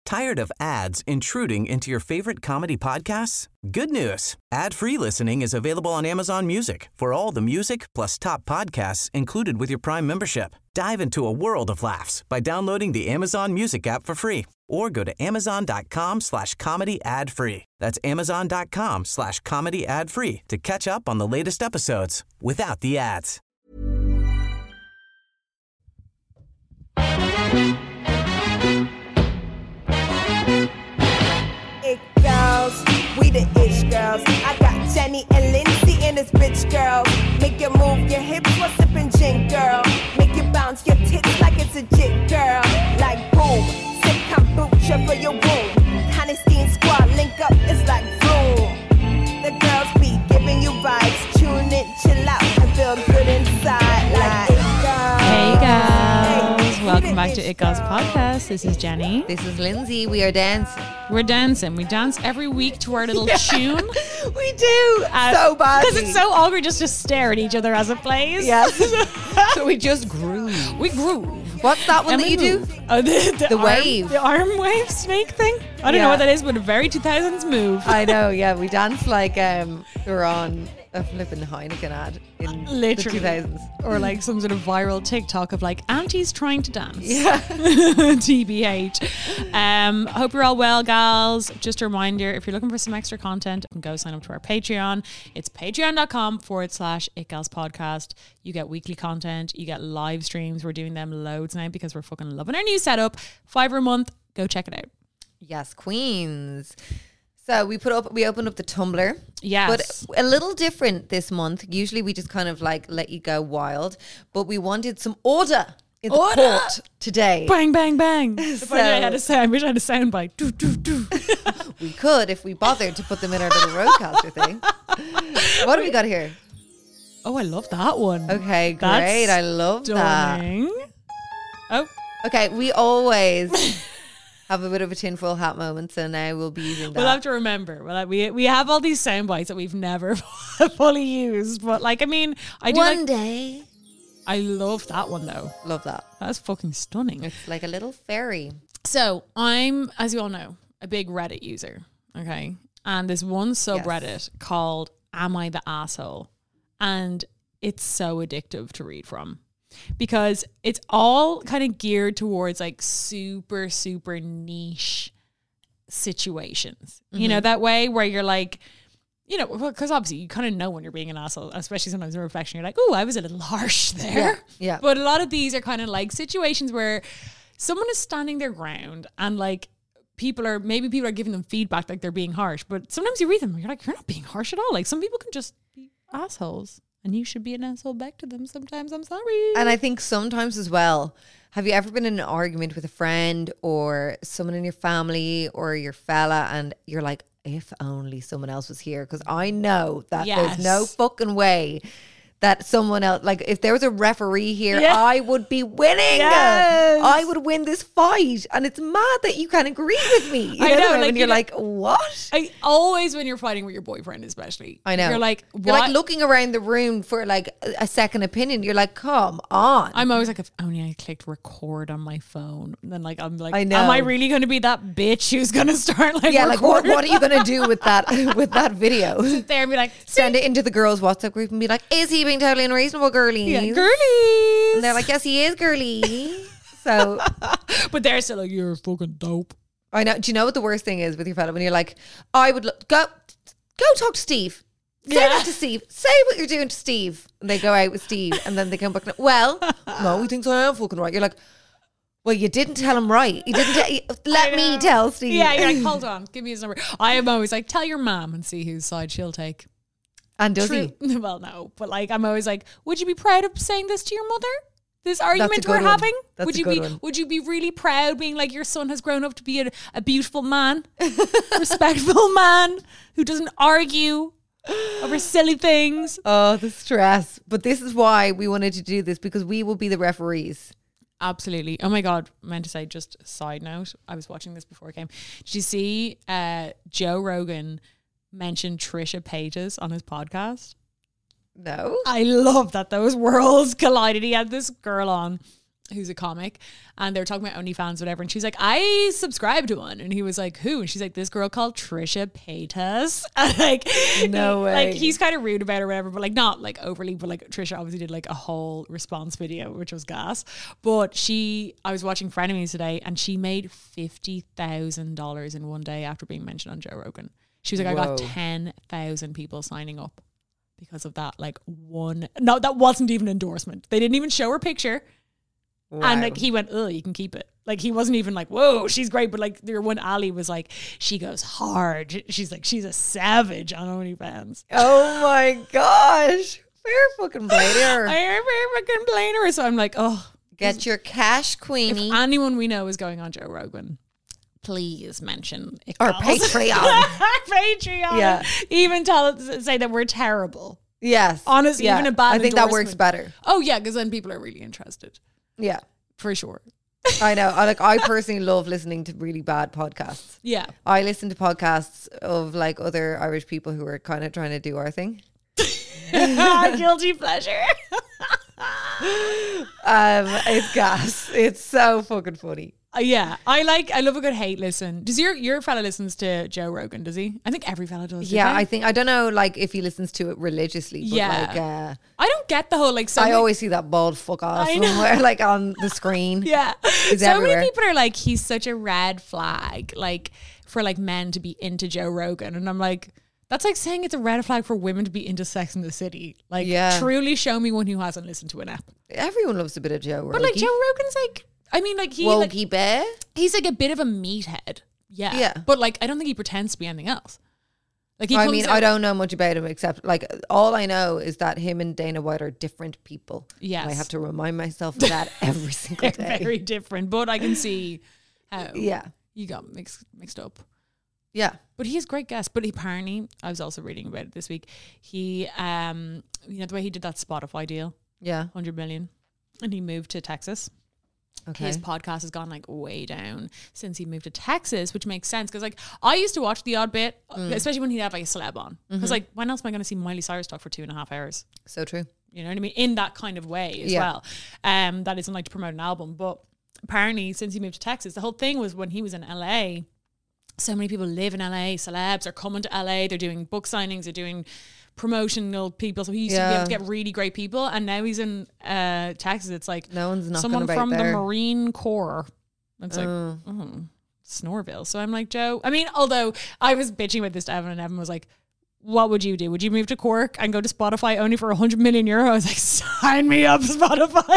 Tired of ads intruding into your favorite comedy podcasts? Good news. Ad-free listening is available on Amazon Music for all the music plus top podcasts included with your Prime membership. Dive into a world of laughs by downloading the Amazon Music app for free or go to amazon.com/comedy ad-free. That's amazon.com/comedy ad-free to catch up on the latest episodes without the ads. It girls, we the ish girls. I got Jenny and Lindsay in this bitch, girl. Make you move your hips while sipping gin, girl. Make you bounce your tits like it's a jig, girl. Like boom, sip kombucha for your womb. Honesty and squad link up, it's like boom. The girls be giving you vibes. Tune in, chill out, and feel good inside. Like it girls. Hey guys, welcome back to It Girls Podcast. This is Jenny. This is Lindsay. We are dancing. We're dancing. We dance every week to our little tune. We do. So bad. Because it's so awkward just to stare at each other as it plays. Yes. So we just groove. We groove. What's that one And that we you do? move. Oh, the The arm, wave. The arm wave snake thing. I don't know what that is, but a very 2000s move. I know, yeah. We dance like we're on a flipping Heineken ad in Literally. the 2000s. Or like some sort of viral TikTok of like aunties trying to dance. Yeah. TBH. Hope you're all well, gals. Just a reminder, if you're looking for some extra content, go sign up to our Patreon. It's patreon.com/itgalspodcast. You get weekly content. You get live streams. We're doing them loads now because we're fucking loving our new setup. $5 a month. Go check it out. Yes, queens. So we opened up the Tumblr. Yes. But a little different this month. Usually we just kind of like let you go wild. But we wanted some order in the court today. Bang, bang, bang. If only I So- I wish I had a sound bite. Do, do, do. We could if we bothered to put them in our little roadcaster thing. What have we got here? Oh, I love that one. Okay, great. That's I love that. stunning. Oh, Okay, we always have a bit of a tinfoil hat moment, so now we'll be using that. we'll have to remember. We have all these sound bites that we've never fully used. But like, I mean, I do One day. I love that one though. Love that. That's fucking stunning. It's like a little fairy. So I'm, as you all know, a big Reddit user. Okay. And there's one subreddit called Am I the Asshole? And it's so addictive to read from because it's all kind of geared towards like super, super niche situations. You know, that way where you're like, you know, because obviously you kind of know when you're being an asshole, especially sometimes in reflection, you're like, oh, I was a little harsh there. Yeah. But a lot of these are kind of like situations where someone is standing their ground and like people are giving them feedback like they're being harsh. But sometimes you read them and you're like, you're not being harsh at all. Like some people can just be assholes and you should be an asshole back to them sometimes. I'm sorry. And I think sometimes as well, have you ever been in an argument with a friend or someone in your family or your fella and you're like, if only someone else was here, because I know that Yes. there's no fucking way that someone else, like if there was a referee here, Yeah. I would be winning. Yes. I would win this fight. And it's mad that you can't agree with me. You I know, when like, you're you know- like, what? I always, when you're fighting with your boyfriend, especially, I know. you're like, what? You're like looking around the room for like a second opinion. You're like, come on. I'm always like, if only I clicked record on my phone. And then like, I'm like, I know. am I really going to be that bitch who's going to start like yeah, like what recording are you going to do with that video? there and be like, Send it into the girls' WhatsApp group and be like, is he being totally unreasonable, girlies? yeah, girlies. And they're like, yes, he is, girly. So but they're still like, you're fucking dope. I know. Do you know what the worst thing is with your fella when you're like, I would go talk to Steve. Say Yeah. that to Steve. Say what you're doing to Steve. And they go out with Steve and then they come back. Well, no, he thinks I am fucking right. You're like, well, you didn't tell him right. You didn't let me tell Steve. Yeah, you're like, hold on, give me his number. I am always like, tell your mom and see whose side she'll take. And does True. he? Well, no, but like, I'm always like, would you be proud of saying this to your mother? This argument good we're one. having? That's would a you good be one. Would you be really proud being like your son has grown up to be a beautiful man, respectful man who doesn't argue over silly things? Oh, the stress. But this is why we wanted to do this, because we will be the referees. Absolutely. Oh my God. I meant to say, just a side note, I was watching this before I came. Did you see Joe Rogan mentioned Trisha Paytas on his podcast? No. I love that those worlds collided. He had this girl on who's a comic, and they were talking about OnlyFans, whatever, and she's like, I subscribe to one, and he was like, who? And she's like, this girl called Trisha Paytas. And like, No way. Like, he's kind of rude about it or whatever, but like not like overly, but like Trisha obviously did like a whole response video, which was gas. But I was watching Frenemies today, and she made $50,000 in one day after being mentioned on Joe Rogan. She was like, Whoa. I got 10,000 people signing up because of that. Like no, that wasn't even an endorsement. They didn't even show her picture. Wow. And like he went, oh, you can keep it. Like he wasn't even like, whoa, she's great. But like their one Ali was like, she goes hard. She's like, she's a savage on OnlyFans. Oh my gosh. Fair fucking play to her. I am very fucking blame her. So I'm like, oh, Get your cash, if Queenie. anyone we know is going on Joe Rogan, please mention it. Or girls. Patreon. Patreon. Yeah. Even say that we're terrible. Yes. Honestly, even a bad I think that works endorsement. better. Oh yeah, because then people are really interested. Yeah. For sure. I know. I personally love listening to really bad podcasts. Yeah. I listen to podcasts of like other Irish people who are kind of trying to do our thing. Guilty pleasure. It's gas. It's so fucking funny. Yeah, I love a good hate listen. Does your fella listens to Joe Rogan? Does he? I think every fella does. Yeah, don't they? I don't know like if he listens to it religiously, but Yeah. like I don't get the whole like. So I many- always see that bald fuck off I know. somewhere like on the screen. Yeah, He's so everywhere. many people are like, he's such a red flag, like for like men to be into Joe Rogan, and I'm like, that's like saying it's a red flag for women to be into Sex in the City. Like, Yeah. truly show me one who hasn't listened to an app. Everyone loves a bit of Joe Rogan. But like Joe Rogan's like, I mean, like Wokey bear. he's like a bit of a meathead. Yeah. Yeah. But like, I don't think he pretends to be anything else. Like he I comes mean, out- I don't know much about him except like all I know is that him and Dana White are different people. Yes. And I have to remind myself of that every single They're day. very different, but I can see how Yeah. you got mixed up. Yeah. But he has great guests. But apparently, I was also reading about it this week. He, you know, the way he did that Spotify deal, Yeah. 100 million, and he moved to Texas. Okay. His podcast has gone like way down since he moved to Texas, which makes sense because like I used to watch the odd bit, especially when he'd have like a celeb on. Because like, when else am I going to see Miley Cyrus talk for 2.5 hours? So true. You know what I mean? In that kind of way as Yeah. well. That isn't like to promote an album, but apparently since he moved to Texas, the whole thing was when he was in LA, so many people live in LA, celebs are coming to LA, they're doing book signings, they're doing promotional people. So he used to be able to get really great people, and now he's in Texas. It's like No one's knocking someone about from there. the Marine Corps. It's like Snorville. So I'm like, Joe. I mean, although I was bitching about this to Evan, and Evan was like, what would you do? Would you move to Cork and go to Spotify only for 100 million euro? I was like, sign me up, Spotify.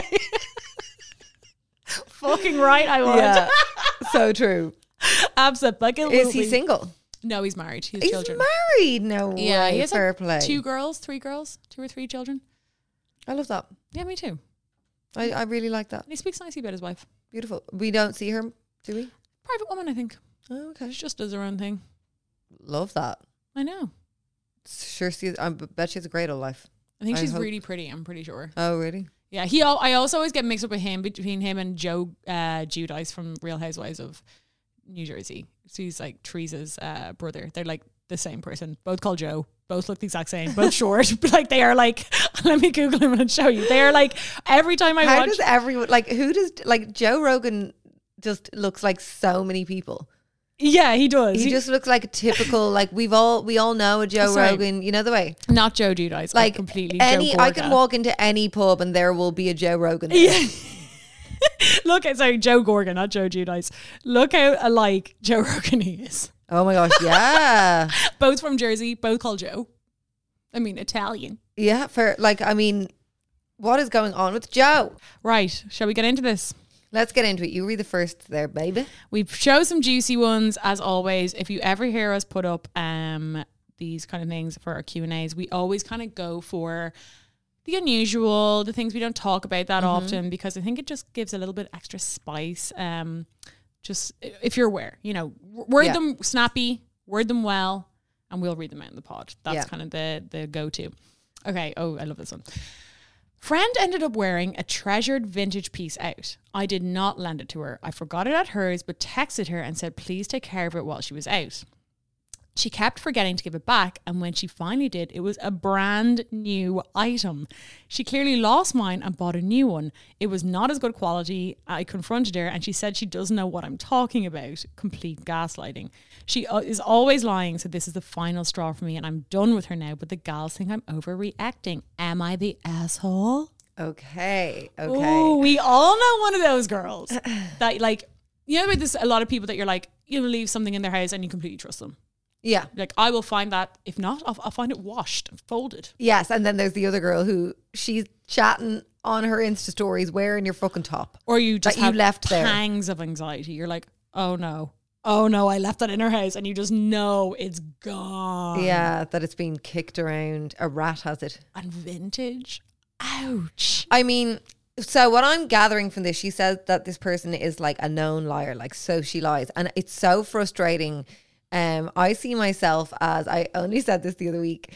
Fucking right, I would. Yeah. So true. Absolutely. Is he single? No, he's married. He has He's children. married. No Yeah, way. he has Fair like play. 2 or 3 children. I love that. Yeah, me too. I really like that. And he speaks nicely about his wife. Beautiful. We don't see her, do we? Private woman, I think. Oh, okay. She just does her own thing. Love that. I know. Sure, I bet she has a great old life. I think I she's hope- really pretty. I'm pretty sure. Oh, really? Yeah, I also always get mixed up with him between him and Joe Giudice from Real Housewives of New Jersey. So he's like Teresa's brother. They're like the same person, both called Joe, both look the exact same, both short. Like they are like, let me Google him and show you. They are like every time I How watch. does everyone like? Who does like Joe Rogan? Just looks like so many people. Yeah, he does. He just looks like a typical like we all know a Joe Sorry. Rogan. You know the way. not Joe Giudice, Like completely. any, Joe I can Gorga. walk into any pub and there will be a Joe Rogan. There. Yeah. Look at Joe Gorga, not Joe Giudice. Look how alike Joe Rogan he is. Oh my gosh, yeah, Both from Jersey, both called Joe. I mean, Italian. yeah. For like, I mean, what is going on with Joe? Right. Shall we get into this? Let's get into it. You read the first there, baby. We've chose some juicy ones as always. If you ever hear us put up these kind of things for our Q&As, we always kind of go for the unusual, the things we don't talk about that often, because I think it just gives a little bit extra spice. Just if you're aware, you know, word Yeah. them snappy, word them well, and we'll read them out in the pod. That's Yeah. kind of the go-to. Okay. Oh, I love this one. Friend ended up wearing a treasured vintage piece out. I did not lend it to her. I forgot it at hers, but texted her and said, please take care of it while she was out. She kept forgetting to give it back, and when she finally did, it was a brand new item. She clearly lost mine and bought a new one. It was not as good quality. I confronted her and she said she doesn't know what I'm talking about. Complete gaslighting. She is always lying, so this is the final straw for me and I'm done with her now, but the gals think I'm overreacting. Am I the asshole? Okay. Oh, we all know one of those girls that, like, you know, there's a lot of people that you're like, you'll leave something in their house and you completely trust them. Yeah. Like, I will find that. If not, I'll find it washed and folded. Yes. And then there's the other girl who she's chatting on her Insta stories wearing your fucking top. Or you just that have you left there. pangs of anxiety. You're like, oh no, I left that in her house. And you just know it's gone. Yeah. That it's been kicked around. A rat has it. And vintage. Ouch. I mean, so what I'm gathering from this, she says that this person is like a known liar, like so she lies. And it's so frustrating. I see myself as, I only said this the other week,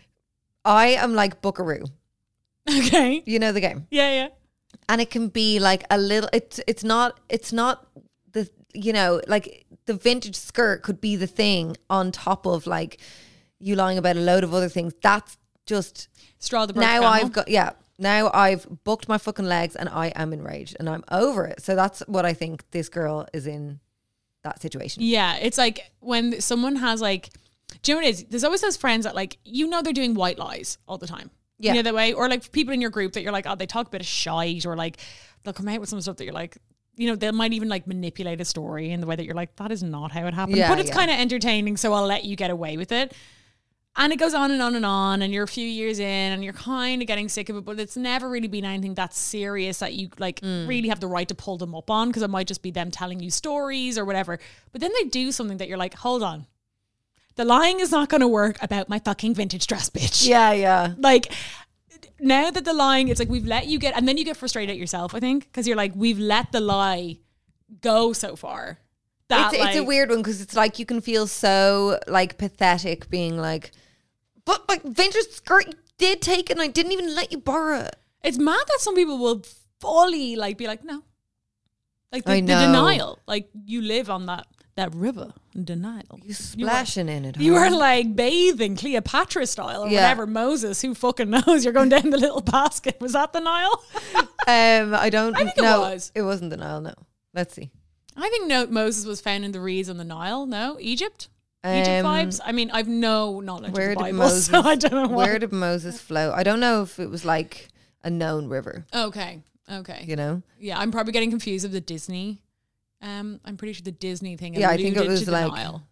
I am like Buckaroo. Okay. You know the game? Yeah. And it can be like a little, it's not the, you know, like the vintage skirt could be the thing on top of like you lying about a load of other things. That's just Straw the broke now camel. now I've booked my fucking legs and I am enraged and I'm over it. So that's what I think this girl is in that situation. Yeah, it's like when someone has like, do you know what it is? There's always those friends that like, you know, they're doing white lies all the time. Yeah. You know that way? Or like people in your group that you're like, oh, they talk a bit of shite, or like they'll come out with some stuff that you're like, you know, they might even like manipulate a story in the way that you're like, that is not how it happened. Yeah, but it's yeah. kind of entertaining, so I'll let you get away with it. And it goes on and on and on, and you're a few years in and you're kind of getting sick of it, but it's never really been anything that serious that you like really have the right to pull them up on, because it might just be them telling you stories or whatever. But then they do something that you're like, hold on. The lying is not going to work about my fucking vintage dress, bitch. Yeah. Like, now that the lying, it's like we've let you get, and then you get frustrated at yourself, I think, because you're like, we've let the lie go so far. That, It's a weird one because it's like you can feel so like pathetic being like, but my vintage skirt you did take it and I didn't even let you borrow it. It's mad that some people will fully like be like, no. Like I the know. denial. Like you live on that river in denial. You splashing in it. You huh? are like bathing Cleopatra style or Yeah. whatever. Moses, who fucking knows? You're going down the little basket. Was that the Nile? I don't I think it know. was. It wasn't the Nile, no. Let's see. I think Moses was found in the reeds on the Nile. No? Egypt vibes? I mean, I've no knowledge Where of the did Bible, Moses so I don't know why. Where did Moses flow? I don't know if it was like a known river, Okay. you know? Yeah, I'm probably getting confused with the Disney. I'm pretty sure the Disney thing. Yeah, I think it alluded was to the like Nile.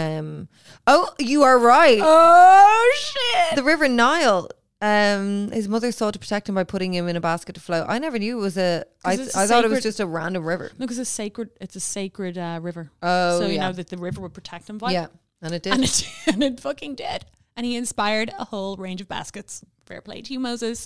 Oh, you are right. Oh shit! The River Nile. His mother sought to protect him by putting him in a basket to float. I never knew it was I 'Cause it's a thought it was sacred- just a random river. No, because it's a sacred river. Oh, so you yeah. know that the river would protect him. Vibe. Yeah, and it did. and it fucking did. And he inspired a whole range of baskets. Fair play to you, Moses.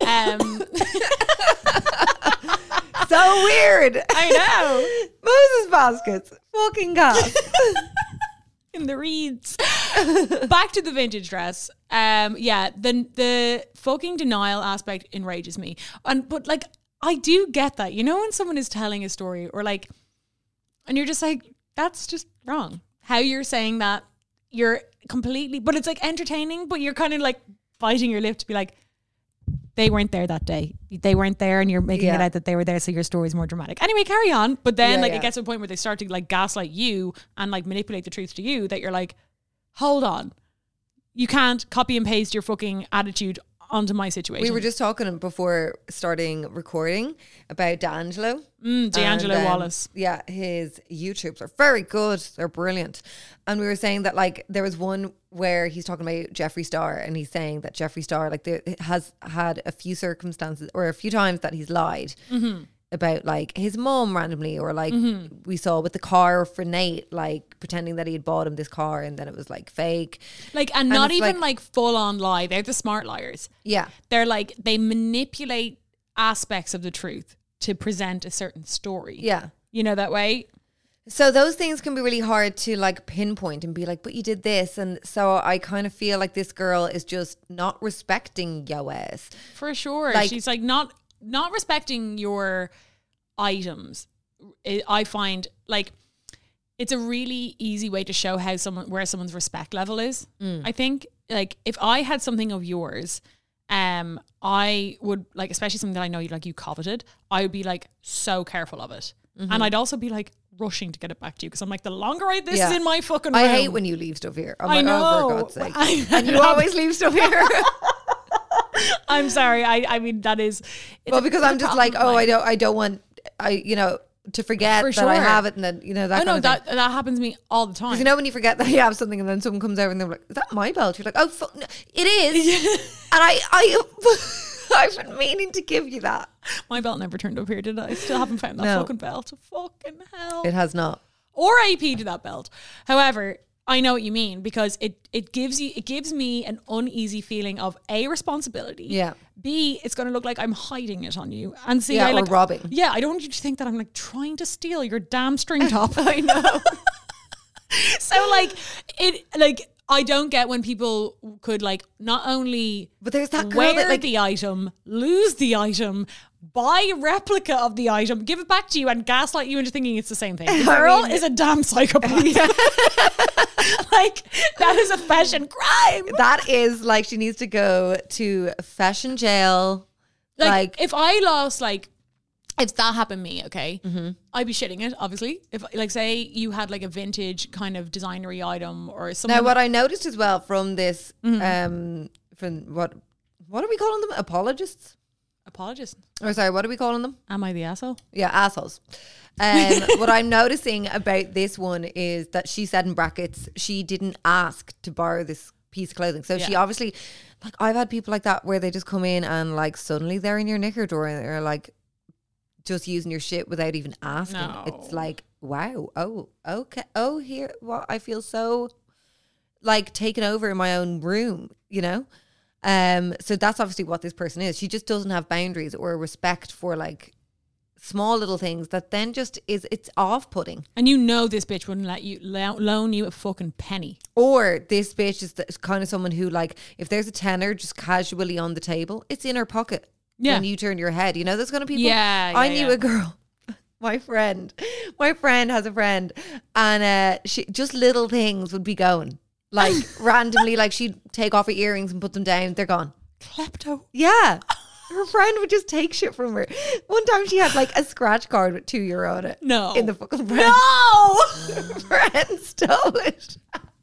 So weird. I know. Moses baskets. Fucking gas. In the reeds. Back to the vintage dress. Yeah, the fucking denial aspect enrages me. But like I do get that. You know when someone is telling a story or like, and you're just like, that's just wrong. How you're saying that, you're completely, but it's like entertaining, but you're kind of like biting your lip to be like, they weren't there that day. They weren't there, and you're making it out that they were there, so your story's more dramatic. Anyway, carry on. But then it gets to a point where they start to like gaslight you and like manipulate the truth to you that you're like, hold on. You can't copy and paste your fucking attitude onto my situation. We were just talking before starting recording about D'Angelo. D'Angelo And, Wallace. Yeah, his YouTubes are very good. They're brilliant. And we were saying that like there was one where he's talking about Jeffree Star, and he's saying that Jeffree Star like there has had a few circumstances or a few times that he's lied about like his mom randomly, or like we saw with the car for Nate, like pretending that he had bought him this car and then it was like fake. Like, and not it's even like- like full on lie. They're the smart liars. Yeah. They're like, they manipulate aspects of the truth to present a certain story. Yeah. You know that way? So those things can be really hard to like pinpoint and be like, but you did this. And so I kind of feel like this girl is just not respecting your ass. For sure. Like- She's like not respecting your items. I find like it's a really easy way to show where someone's respect level is. I think, like, if I had something of yours, I would, like, especially something that I know you coveted, I would be like so careful of it. And I'd also be like rushing to get it back to you because I'm like, the longer this is in my fucking room. I hate when you leave stuff here. I'm I like, know. oh, for God's sake. And you always leave stuff here. I'm sorry. I mean, that is. Well, because I'm just like, oh, I don't want, to forget For that I sure. have it, and then that. Oh kind no, of thing. that happens to me all the time. You know when you forget that you have something, and then someone comes over and they're like, "Is that my belt?" You're like, "Oh, no, it is," and I've been meaning to give you that. My belt never turned up here, did I? I still haven't found that No. fucking belt. Fucking hell. It has not. Or AP to that belt. However, I know what you mean because it gives me an uneasy feeling of A, responsibility. Yeah. B, it's going to look like I'm hiding it on you. And C, Yeah, or robbing. Yeah, I don't want you to think that I'm like trying to steal your damn string top. I know. So I don't get when people could like not only But there's that girl wear that, like- the item, lose the item, buy a replica of the item, give it back to you, and gaslight you into thinking it's the same thing. The girl is a damn psychopath. Like, that is a fashion crime. That is like she needs to go to fashion jail. Like if I lost, like, if that happened to me, okay, I'd be shitting it, obviously. If, like, say you had like a vintage kind of designery item or something. Now, what I noticed as well from this, from what are we calling them? Apologists? Apologies. Or sorry, what are we calling them? Am I the asshole? Yeah, assholes. What I'm noticing about this one is that she said in brackets she didn't ask to borrow this piece of clothing. So she obviously, like, I've had people like that where they just come in and like suddenly they're in your knicker drawer and they're like just using your shit without even asking. No. It's like, wow, oh, okay, oh, here, well, I feel so like taken over in my own room, you know? So that's obviously what this person is. She just doesn't have boundaries or respect for like small little things that then just it's off-putting. And you know this bitch wouldn't let you loan you a fucking penny. Or this bitch is the kind of someone who, like, if there's a tenner just casually on the table, it's in her pocket when you turn your head. You know those kind of people? Yeah, I yeah, knew a girl. My friend has a friend, and she just little things would be going. Like randomly, like she'd take off her earrings and put them down. They're gone. Klepto. Yeah. Her friend would just take shit from her. One time she had like a scratch card with €2 on it. No. In the fucking friend. No! Her friend stole it.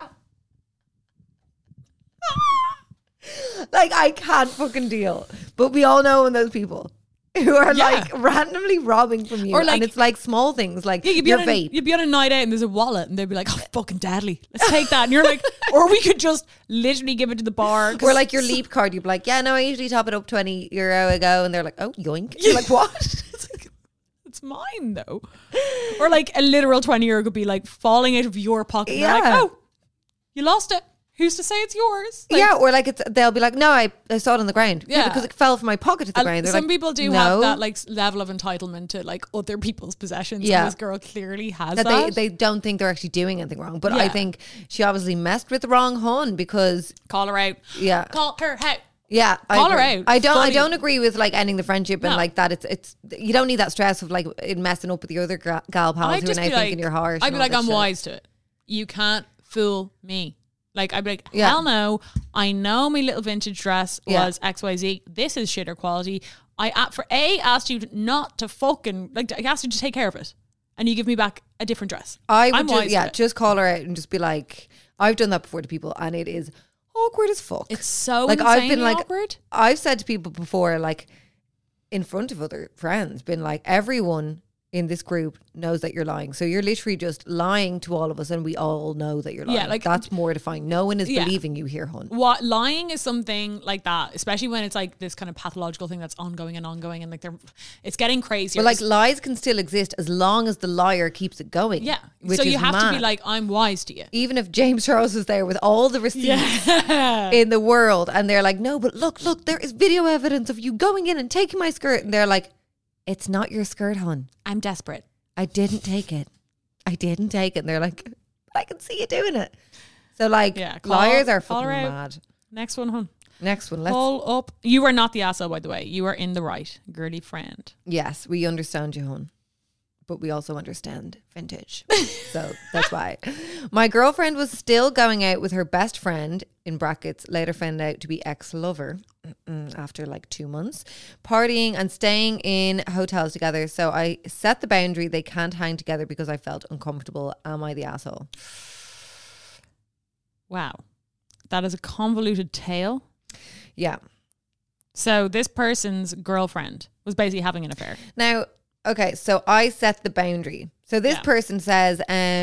Like, I can't fucking deal. But we all know when those people who are like randomly robbing from you. Or, like, and it's like small things like Yeah, your vape. you'd be on a night out and there's a wallet and they'd be like, oh, fucking deadly. Let's take that. And you're like, or we could just literally give it to the bar. Or like your Leap card, you'd be like, yeah, no, I usually top it up €20 ago. And they're like, oh, yoink. You're like, what? It's like, it's mine though. Or like a literal €20 could be like falling out of your pocket. And they're like, oh, you lost it. Who's to say it's yours? Like, yeah, or like they'll be like, no, I saw it on the ground. Yeah. Because it fell from my pocket to the ground. They're some like, people do no. have that like level of entitlement to like other people's possessions. Yeah. And this girl clearly has that that. they don't think they're actually doing anything wrong. But I Yeah. think she obviously messed with the wrong hun because Call her out. Yeah. Call her out. yeah, Call her agree. out. I Fully. don't agree with like ending the friendship and No. like that. It's you don't need that stress of like it messing up with the other gal pals I'd who are just now be thinking like, you're harsh. I'd and be all like, that I'm shit. wise to it. You can't fool me. Like, I'd be like, Yeah. hell no. I know my little vintage dress Yeah. was XYZ. This is shitter quality. I asked you not to fucking, like, I asked you to take care of it. And you give me back a different dress. I I'm would wise to it. just call her out and just be like, I've done that before to people, and it is awkward as fuck. It's so like I've been insanely like awkward. I've said to people before, like in front of other friends, been like, everyone in this group knows that you're lying. So you're literally just lying to all of us, and we all know that you're lying. Yeah, like- that's mortifying. No one is Yeah. believing you here, hun. What lying is something like that, especially when it's like this kind of pathological thing that's ongoing, and like it's getting crazier. But like lies can still exist as long as the liar keeps it going. yeah. which So you is have to be mad. like, I'm wise to you. Even if James Charles was there with all the receipts in the world, and they're like, no, but look, there is video evidence of you going in and taking my skirt, and they're like, it's not your skirt, hun. I'm desperate. I didn't take it. And they're like, I can see you doing it. So like, Yeah, liars are call fucking her out. mad. Next one, hon. Next one, let's. Call up. You are not the asshole, by the way. You are in the right, girly friend. Yes, we understand you, hun. but we also understand vintage. So that's why. My girlfriend was still going out with her best friend, in brackets, later found out to be ex-lover, after like 2 months, partying and staying in hotels together. So I set the boundary, they can't hang together because I felt uncomfortable. Am I the asshole? Wow. That is a convoluted tale. Yeah. So this person's girlfriend was basically having an affair. Now, okay, so I set the boundary. So this person says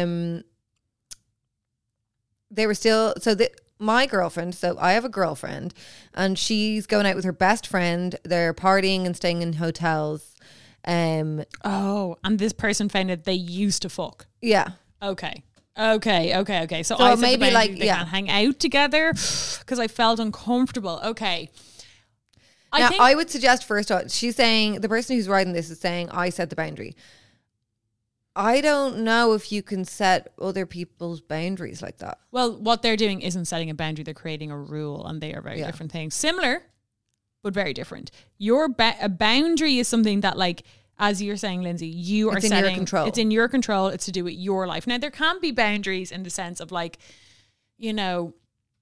they were still, my girlfriend, so I have a girlfriend and she's going out with her best friend. They're partying and staying in hotels. And this person found out they used to fuck. Yeah. Okay. So I maybe like they can't hang out together because I felt uncomfortable. Okay. I would suggest first off, she's saying, the person who's writing this is saying, I set the boundary. I don't know if you can set other people's boundaries like that. Well, what they're doing isn't setting a boundary. They're creating a rule, and they are very different things. Similar, but very different. A boundary is something that, like, as you're saying, Lindsay, you are setting. It's in your control. It's in your control. It's to do with your life. Now, there can be boundaries in the sense of, like, you know,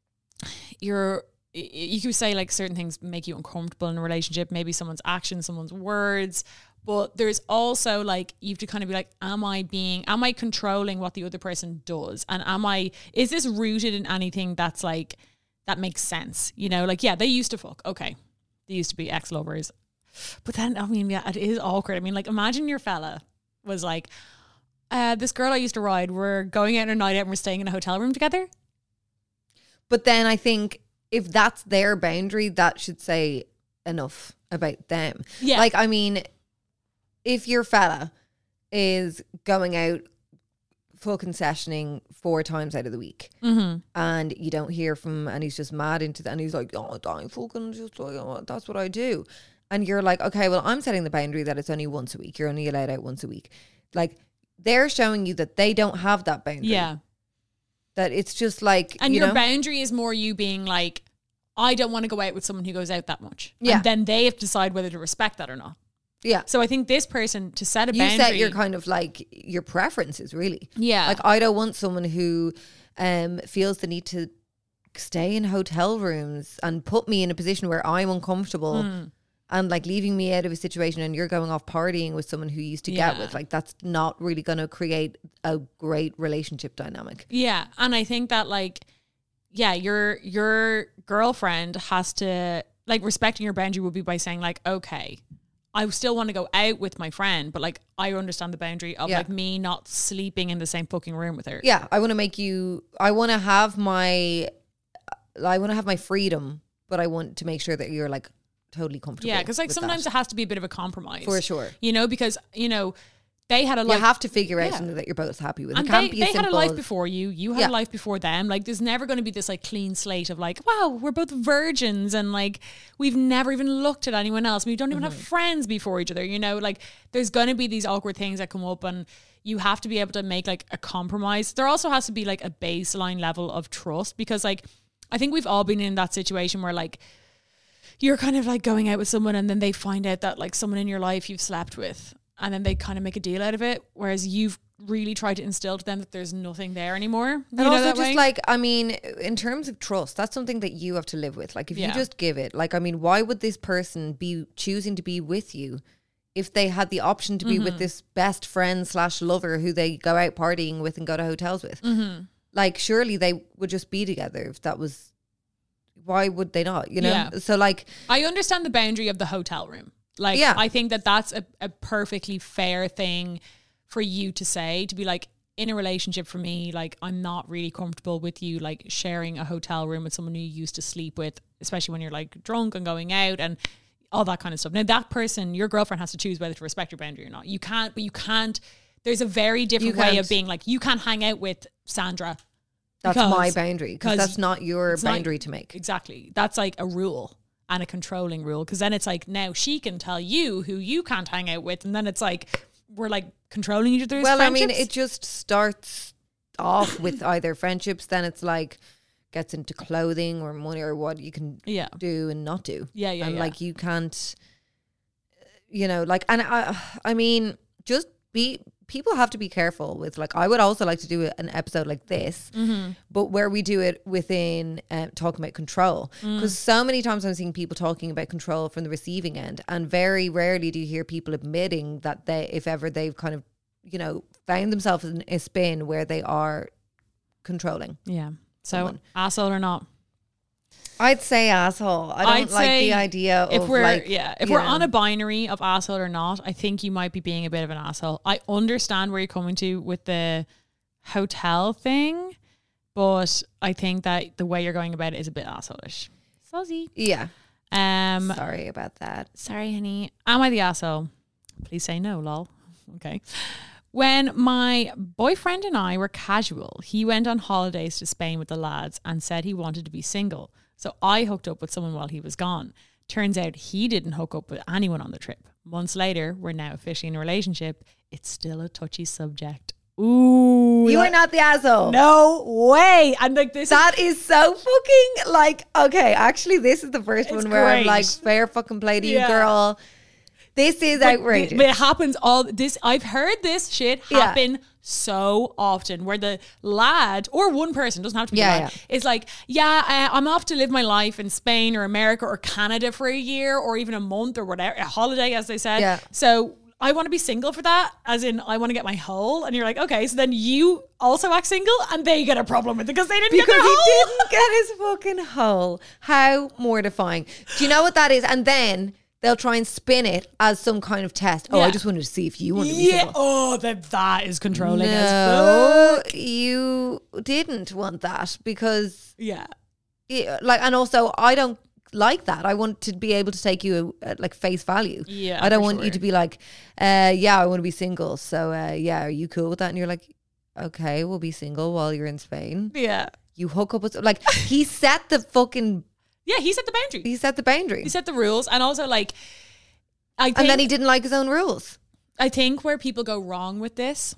you could say like certain things make you uncomfortable in a relationship, maybe someone's actions, someone's words, but there's also like, you have to kind of be like, am I controlling what the other person does? And is this rooted in anything that's like, that makes sense? You know, like, yeah, they used to fuck. Okay. They used to be ex-lovers. But then, I mean, yeah, it is awkward. I mean, like, imagine your fella was like, this girl I used to ride, we're going out on a night out and we're staying in a hotel room together. But then I think, if that's their boundary, that should say enough about them. Yeah. Like, I mean, if your fella is going out fucking sessioning 4 times out of the week and you don't hear from him and he's just mad into that and he's like, oh, I'm fucking just like, oh, that's what I do. And you're like, okay, well, I'm setting the boundary that it's only once a week. You're only allowed out once a week. Like, they're showing you that they don't have that boundary. Yeah. That it's just like, and your boundary is more you being like, I don't want to go out with someone who goes out that much. Yeah. And then they have to decide whether to respect that or not. Yeah. So I think this person, to set a boundary. You set your kind of like your preferences, really. Yeah. Like, I don't want someone who feels the need to stay in hotel rooms and put me in a position where I'm uncomfortable and like leaving me out of a situation and you're going off partying with someone who you used to get with. Like, that's not really going to create a great relationship dynamic. Yeah. And I think that like, yeah, your girlfriend has to, like, respecting your boundary would be by saying like, okay, I still want to go out with my friend, but like, I understand the boundary of like me not sleeping in the same fucking room with her. Yeah. I want to have my freedom, but I want to make sure that you're like totally comfortable. Yeah. Cause like sometimes it has to be a bit of a compromise. For sure. You know, because, you know, they had a life. You have to figure out something that you're both happy with. And it can't be they had a life before you. You had a life before them. Like, there's never going to be this like clean slate of like, wow, we're both virgins and like we've never even looked at anyone else. We don't even have friends before each other. You know, like there's going to be these awkward things that come up, and you have to be able to make like a compromise. There also has to be like a baseline level of trust, because like I think we've all been in that situation where like you're kind of like going out with someone and then they find out that like someone in your life you've slept with. And then they kind of make a deal out of it, whereas you've really tried to instill to them that there's nothing there anymore. And also just like, I mean, in terms of trust, that's something that you have to live with. Like, if you just give it, like, I mean, why would this person be choosing to be with you if they had the option to be with this best friend / lover who they go out partying with and go to hotels with? Like, surely they would just be together if that was, why would they not, you know? Yeah. So like, I understand the boundary of the hotel room. Like, I think that that's a perfectly fair thing for you to say, to be like, in a relationship for me, like, I'm not really comfortable with you, like, sharing a hotel room with someone you used to sleep with, especially when you're like drunk and going out and all that kind of stuff. Now, that person, your girlfriend, has to choose whether to respect your boundary or not. You can't, there's a very different way of being like, you can't hang out with Sandra. That's my boundary, because that's not your boundary to make. Exactly. That's like a rule. And a controlling rule, because then it's like, now she can tell you who you can't hang out with, and then it's like we're like controlling each other's friendships. I mean, it just starts off with either friendships, then it's like gets into clothing or money or what you can do and not do. And like, you can't, you know, like, and I mean, just people have to be careful with, like, I would also like to do an episode like this, but where we do it within talking about control, because so many times I'm seeing people talking about control from the receiving end, and very rarely do you hear people admitting that if ever they've kind of, you know, found themselves in a spin where they are controlling. Yeah. So someone. asshole or not? I'd say asshole. I don't like the idea if of we're like, if we're on a binary of asshole or not, I think you might be being a bit of an asshole. I understand where you're coming to with the hotel thing, but I think that the way you're going about it is a bit asshole-ish. Sozzy. Yeah. Sorry about that. Sorry, honey. Am I the asshole? Please say no, lol. Okay. When my boyfriend and I were casual, he went on holidays to Spain with the lads and said he wanted to be single. So I hooked up with someone while he was gone. Turns out he didn't hook up with anyone on the trip. Months later, we're now officially in a relationship. It's still a touchy subject. Ooh. You are not the asshole. No way. And like this that is so fucking like, okay, actually this is the first one where I'm like, fair fucking play to you, girl. This is outrageous. But it happens I've heard this shit happen so often, where the lad or one person, doesn't have to be lad, is like, I'm off to live my life in Spain or America or Canada for a year or even a month or whatever, a holiday, as they said. Yeah. So I want to be single for that, as in I want to get my hole. And you're like, okay, so then you also act single and they get a problem with it because they didn't get their hole. Because he didn't get his fucking hole. How mortifying. Do you know what that is? And then they'll try and spin it as some kind of test. Oh, I just wanted to see if you wanted to be single. Oh, that is controlling. No, you didn't want that because... Yeah. And also, I don't like that. I want to be able to take you at like face value. Yeah, I don't want you to be like, I want to be single. So, are you cool with that? And you're like, okay, we'll be single while you're in Spain. Yeah. You hook up with... Like, he set the fucking... Yeah, he set the boundary. He set the boundary. He set the rules. And also, like, and then he didn't like his own rules. I think where people go wrong with this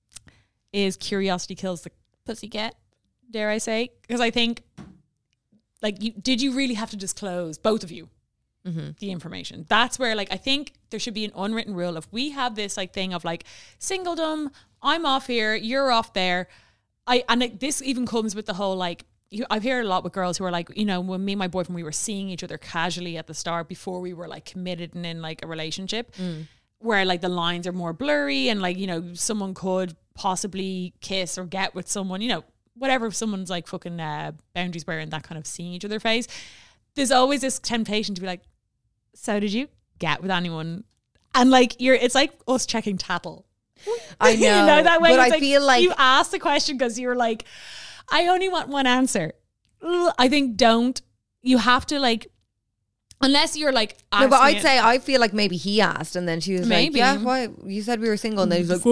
is curiosity kills the pussycat, dare I say. Because I think, like, did you really have to disclose, both of you, the information? That's where, like, I think there should be an unwritten rule. If we have this, like, thing of, like, singledom, I'm off here, you're off there. This even comes with the whole, like, I've heard a lot with girls who are like, you know, when me and my boyfriend, we were seeing each other casually at the start before we were like committed and in like a relationship, where like the lines are more blurry and like, you know, someone could possibly kiss or get with someone, you know, whatever, if someone's like fucking boundaries were in that kind of seeing each other phase. There's always this temptation to be like, so did you get with anyone? And like it's like us checking tattle. I know, you know that way. But it's I feel like you asked the question because you're like, I only want one answer. I think you have to like, unless you're like, no, but I'd say I feel like maybe he asked and then she was like, yeah, why? You said we were single. And then he's like,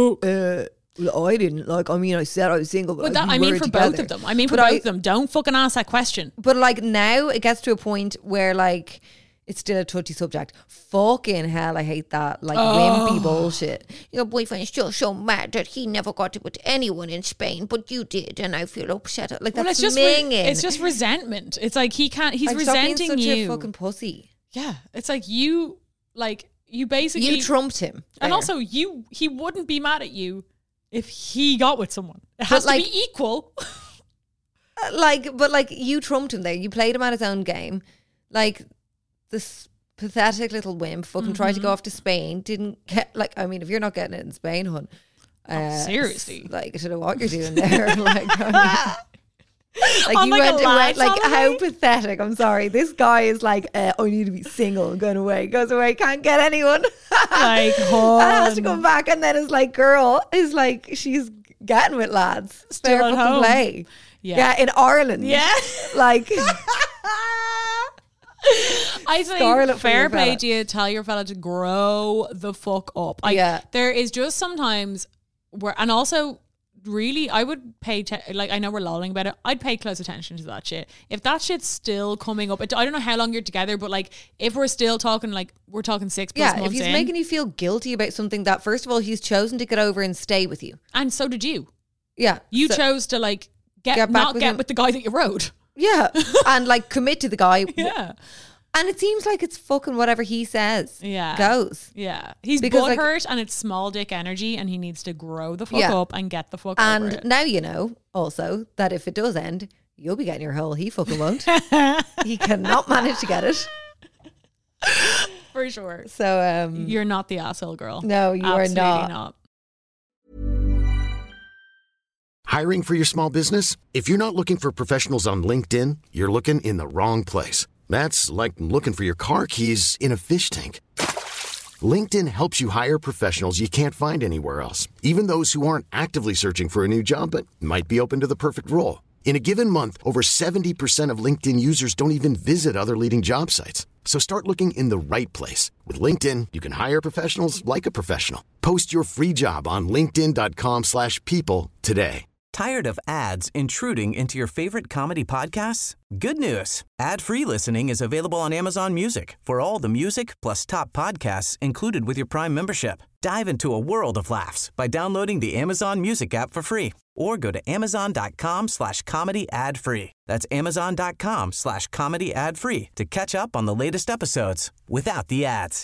I didn't. Like, I mean, I said I was single, but I mean for together. both of them. I mean for both of them. Don't fucking ask that question. But like now it gets to a point where like, it's still a touchy subject. Fucking hell, I hate that. Like, wimpy bullshit. Your boyfriend's just so mad that he never got it with anyone in Spain, but you did, and I feel upset. Like, that's minging. It's just resentment. It's like he's resenting such you. A fucking pussy. Yeah. It's like you basically... You trumped him. And also, he wouldn't be mad at you if he got with someone. It has to be equal. But you trumped him there. You played him at his own game. Like... This pathetic little wimp fucking tried to go off to Spain, didn't get, like, I mean, if you're not getting it in Spain, hun. Seriously. Like, I don't know what you're doing there. like you went away, like, how pathetic. I'm sorry. This guy is like, I need to be single and going away. Goes away, can't get anyone. Like, and has to come back. And then it's like, girl is like, she's getting with lads. Still at home. Play. Yeah, in Ireland. Yeah. Like... I say fair play to you. Tell your fella to grow the fuck up. There is just sometimes where, and also really, I would pay, like, I know we're lolling about it. I'd pay close attention to that shit. If that shit's still coming up, I don't know how long you're together, but like, if we're still talking, like, we're talking 6+ months if he's making you feel guilty about something that, first of all, bahe's chosen to get over and stay with you. And so did you. Yeah. You chose to like, get with the guy that you rode. Yeah. And like commit to the guy. Yeah. And it seems like it's fucking whatever he says goes. Yeah. He's Because, butthurt and it's small dick energy and he needs to grow the fuck up and get the fuck over And it. now you know also that if it does end, you'll be getting your hole. He fucking won't. He cannot manage to get it. For sure. So You're not the asshole girl. no, you are Absolutely not. Hiring for your small business? If you're not looking for professionals on LinkedIn, you're looking in the wrong place. That's like looking for your car keys in a fish tank. LinkedIn helps you hire professionals you can't find anywhere else, even those who aren't actively searching for a new job but might be open to the perfect role. In a given month, over 70% of LinkedIn users don't even visit other leading job sites. So start looking in the right place. With LinkedIn, you can hire professionals like a professional. Post your free job on linkedin.com/people today. Tired of ads intruding into your favorite comedy podcasts? Good news. Ad-free listening is available on Amazon Music for all the music plus top podcasts included with your Prime membership. Dive into a world of laughs by downloading the Amazon Music app for free or go to amazon.com/comedy ad-free. That's amazon.com/comedy ad-free to catch up on the latest episodes without the ads.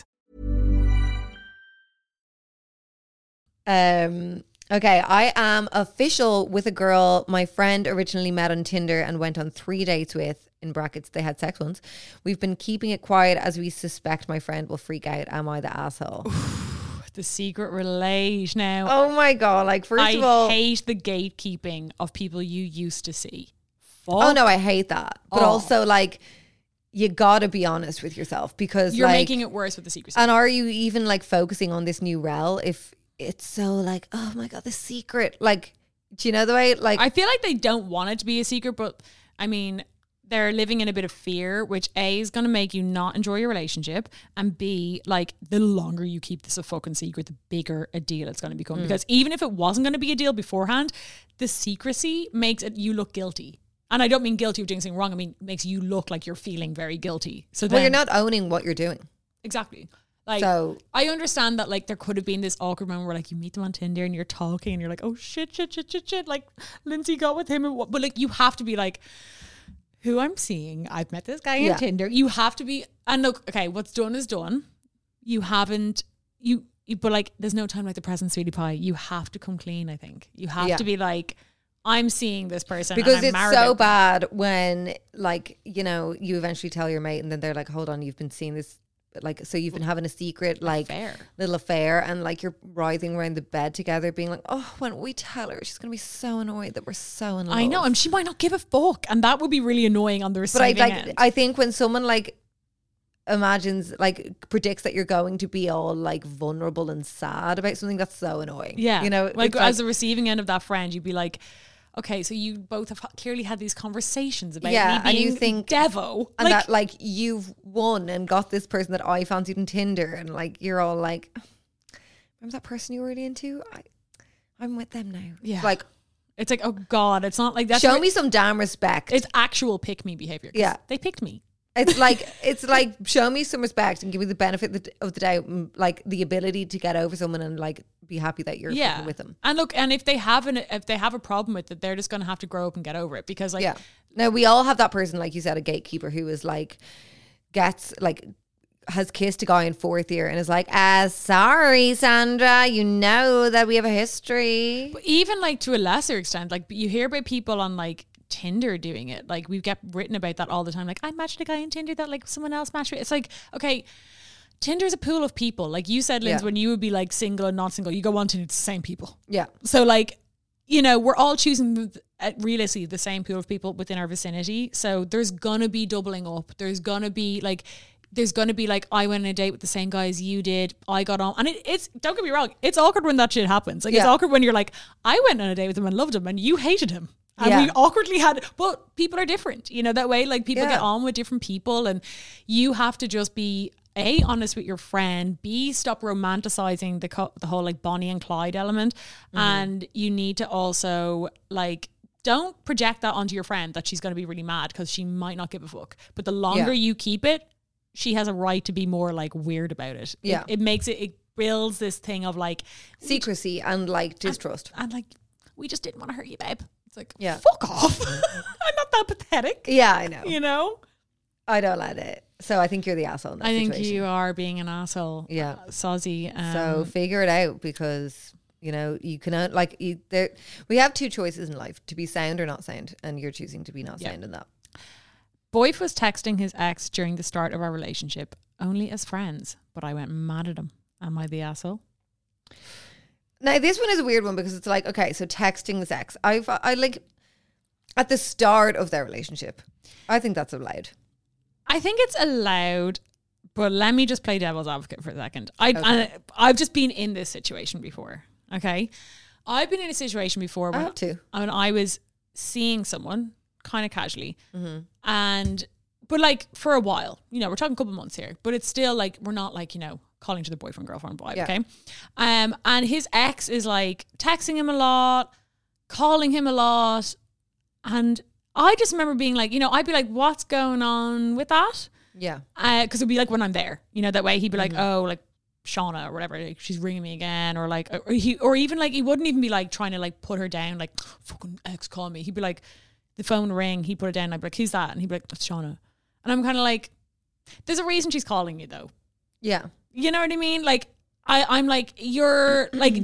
Okay, I am official with a girl my friend originally met on Tinder and went on 3 dates with, in brackets, they had sex once. We've been keeping it quiet as we suspect my friend will freak out. Am I the asshole? The secret relate now. Oh my God, like first of all. I hate the gatekeeping of people you used to see. Fuck. Oh no, I hate that. But also like, you gotta be honest with yourself because you're like, making it worse with the secrecy. And are you even like focusing on this new rel if it's so like, oh my God, the secret. Like, do you know the way? Like, I feel like they don't want it to be a secret, but I mean, they're living in a bit of fear, which A, is going to make you not enjoy your relationship, and B, like, the longer you keep this a fucking secret, the bigger a deal it's going to become. Because even if it wasn't going to be a deal beforehand, the secrecy makes it you look guilty. And I don't mean guilty of doing something wrong. I mean, it makes you look like you're feeling very guilty. So then, well, you're not owning what you're doing. Exactly. Like, so I understand that like there could have been this awkward moment where like you meet them on Tinder and you're talking and you're like, oh shit. Like Lindsay got with him. But like you have to be like, who I'm seeing, I've met this guy on Tinder. You have to be, and look, okay, what's done is done. You haven't, but like there's no time like the present sweetie pie. You have to come clean, I think. You have to be like, I'm seeing this person. Because and I'm it's so bad when like, you know, you eventually tell your mate and then they're like, hold on, you've been seeing this. Like, so you've been having a secret, like, little affair, and like you're writhing around the bed together, being like, oh, when we tell her, she's going to be so annoyed that we're so in love. I know, and she might not give a fuck, and that would be really annoying on the receiving end. I think when someone like imagines, like, predicts that you're going to be all like vulnerable and sad about something, that's so annoying. Yeah. You know, like as the receiving end of that friend, you'd be like, okay, so you both have clearly had these conversations about me being and you think Devo. And like, that like you've won and got this person that I fancied on Tinder, and like you're all like, remember that person you were really into? I'm with them now. Yeah. It's like, oh God, it's not like that. Show me some damn respect. It's actual pick me behavior. Yeah. They picked me. It's like show me some respect and give me the benefit of the doubt, like the ability to get over someone and like be happy that you're with them. And look, and if they have a problem with it, they're just going to have to grow up and get over it, because like, now we all have that person, like you said, a gatekeeper who is like has kissed a guy in fourth year and is like, sorry, Sandra, you know that we have a history. But even like to a lesser extent, like you hear about people on like Tinder doing it. Like we get written about that all the time. Like I matched a guy on Tinder that like someone else matched with. It's like, okay, Tinder's a pool of people. Like you said, Linz, when you would be like single and not single, you go on Tinder, it's the same people. Yeah. So like, you know, we're all choosing realistically the same pool of people within our vicinity. So there's gonna be doubling up. There's gonna be like, I went on a date with the same guy as you did. I got on, and it's don't get me wrong, it's awkward when that shit happens. Like it's awkward when you're like, I went on a date with him and loved him, and you hated him. And we awkwardly but people are different, you know, that way. Like people get on with different people, and you have to just be A, honest with your friend, B, stop romanticizing the whole like Bonnie and Clyde element. And you need to also like, don't project that onto your friend that she's going to be really mad, because she might not give a fuck. But the longer you keep it, she has a right to be more like weird about it. Yeah. It builds this thing of like secrecy and like distrust. And like, we just didn't want to hurt you, babe. It's like, fuck off. I'm not that pathetic. Yeah, I know. You know? I don't let it So I think you're the asshole in that I think situation. you are being an asshole. Yeah. Sozzy. So figure it out, because you know you cannot we have two choices in life: to be sound or not sound, and you're choosing to be not sound in that. Boyf was texting his ex during the start of our relationship only as friends, but I went mad at him. Am I the asshole? Now this one is a weird one, because it's like, okay, so texting his ex, I like at the start of their relationship, I think that's allowed. I think it's allowed, but let me just play devil's advocate for a second. I've just been in this situation before. Okay, I've been in a situation before when I was seeing someone kind of casually, but like for a while, you know, we're talking a couple months here, but it's still like we're not like, you know, calling to the boyfriend girlfriend vibe. Okay, and his ex is like texting him a lot, calling him a lot, and I just remember being like, you know, I'd be like, what's going on with that? Yeah. Because it'd be like when I'm there, you know, that way he'd be like, oh, like Shauna or whatever, like, she's ringing me again, or like, or even like, he wouldn't even be like trying to like put her down, like fucking ex call me. He'd be like, the phone ring, he'd put it down, I'd be like, who's that? And he'd be like, that's Shauna. And I'm kind of like, there's a reason she's calling you though. Yeah. You know what I mean? Like, I'm like, you're like,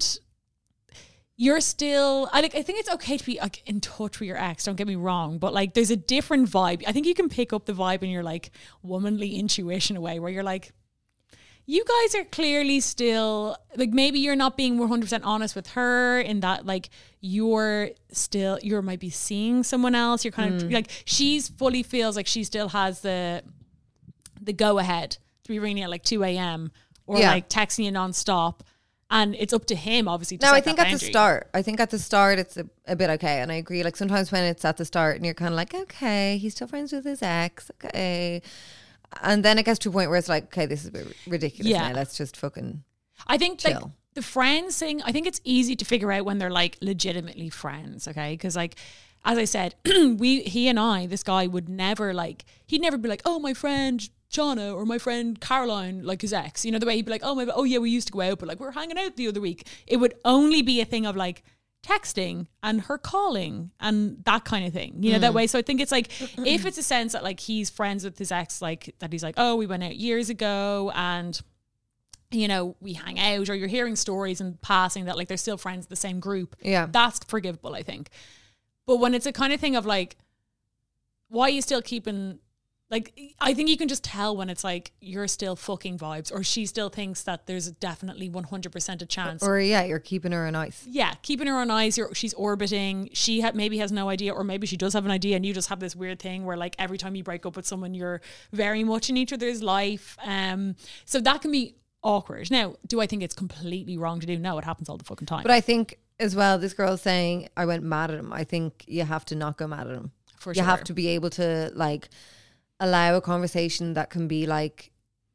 you're still, I think it's okay to be like in touch with your ex, don't get me wrong, but like there's a different vibe. I think you can pick up the vibe in your like womanly intuition away, where you're like, you guys are clearly still, like maybe you're not being 100% honest with her in that like you might be seeing someone else. You're kind of like, she's fully feels like she still has the go ahead to be ringing at like 2 a.m. or like texting you nonstop. And it's up to him, obviously, to set I think that at the start, it's a bit okay. And I agree. Like sometimes when it's at the start and you're kind of like, okay, he's still friends with his ex. Okay. And then it gets to a point where it's like, okay, this is a bit ridiculous now. Let's just fucking I think chill. Like the friends thing, I think it's easy to figure out when they're like legitimately friends. Okay. Because like, as I said, this guy would never like, he'd never be like, oh, my friend Shauna or my friend Caroline, like his ex, you know, the way he'd be like, oh yeah, we used to go out, but like we're hanging out the other week. It would only be a thing of like texting and her calling and that kind of thing, you know, that way. So I think it's like, if it's a sense that like he's friends with his ex, like that he's like, oh, we went out years ago and, you know, we hang out, or you're hearing stories and passing that like they're still friends of the same group. Yeah. That's forgivable, I think. But when it's a kind of thing of like, why are you still keeping, like, I think you can just tell when it's like you're still fucking vibes, or she still thinks that there's definitely 100% a chance. Or you're keeping her on ice. Yeah, keeping her on ice. She's orbiting. She maybe has no idea, or maybe she does have an idea, and you just have this weird thing where like every time you break up with someone, you're very much in each other's life. So that can be awkward. Now, do I think it's completely wrong to do? No, it happens all the fucking time. But I think as well, this girl's saying, I went mad at him. I think you have to not go mad at him. For sure. You have to be able to like allow a conversation that can be like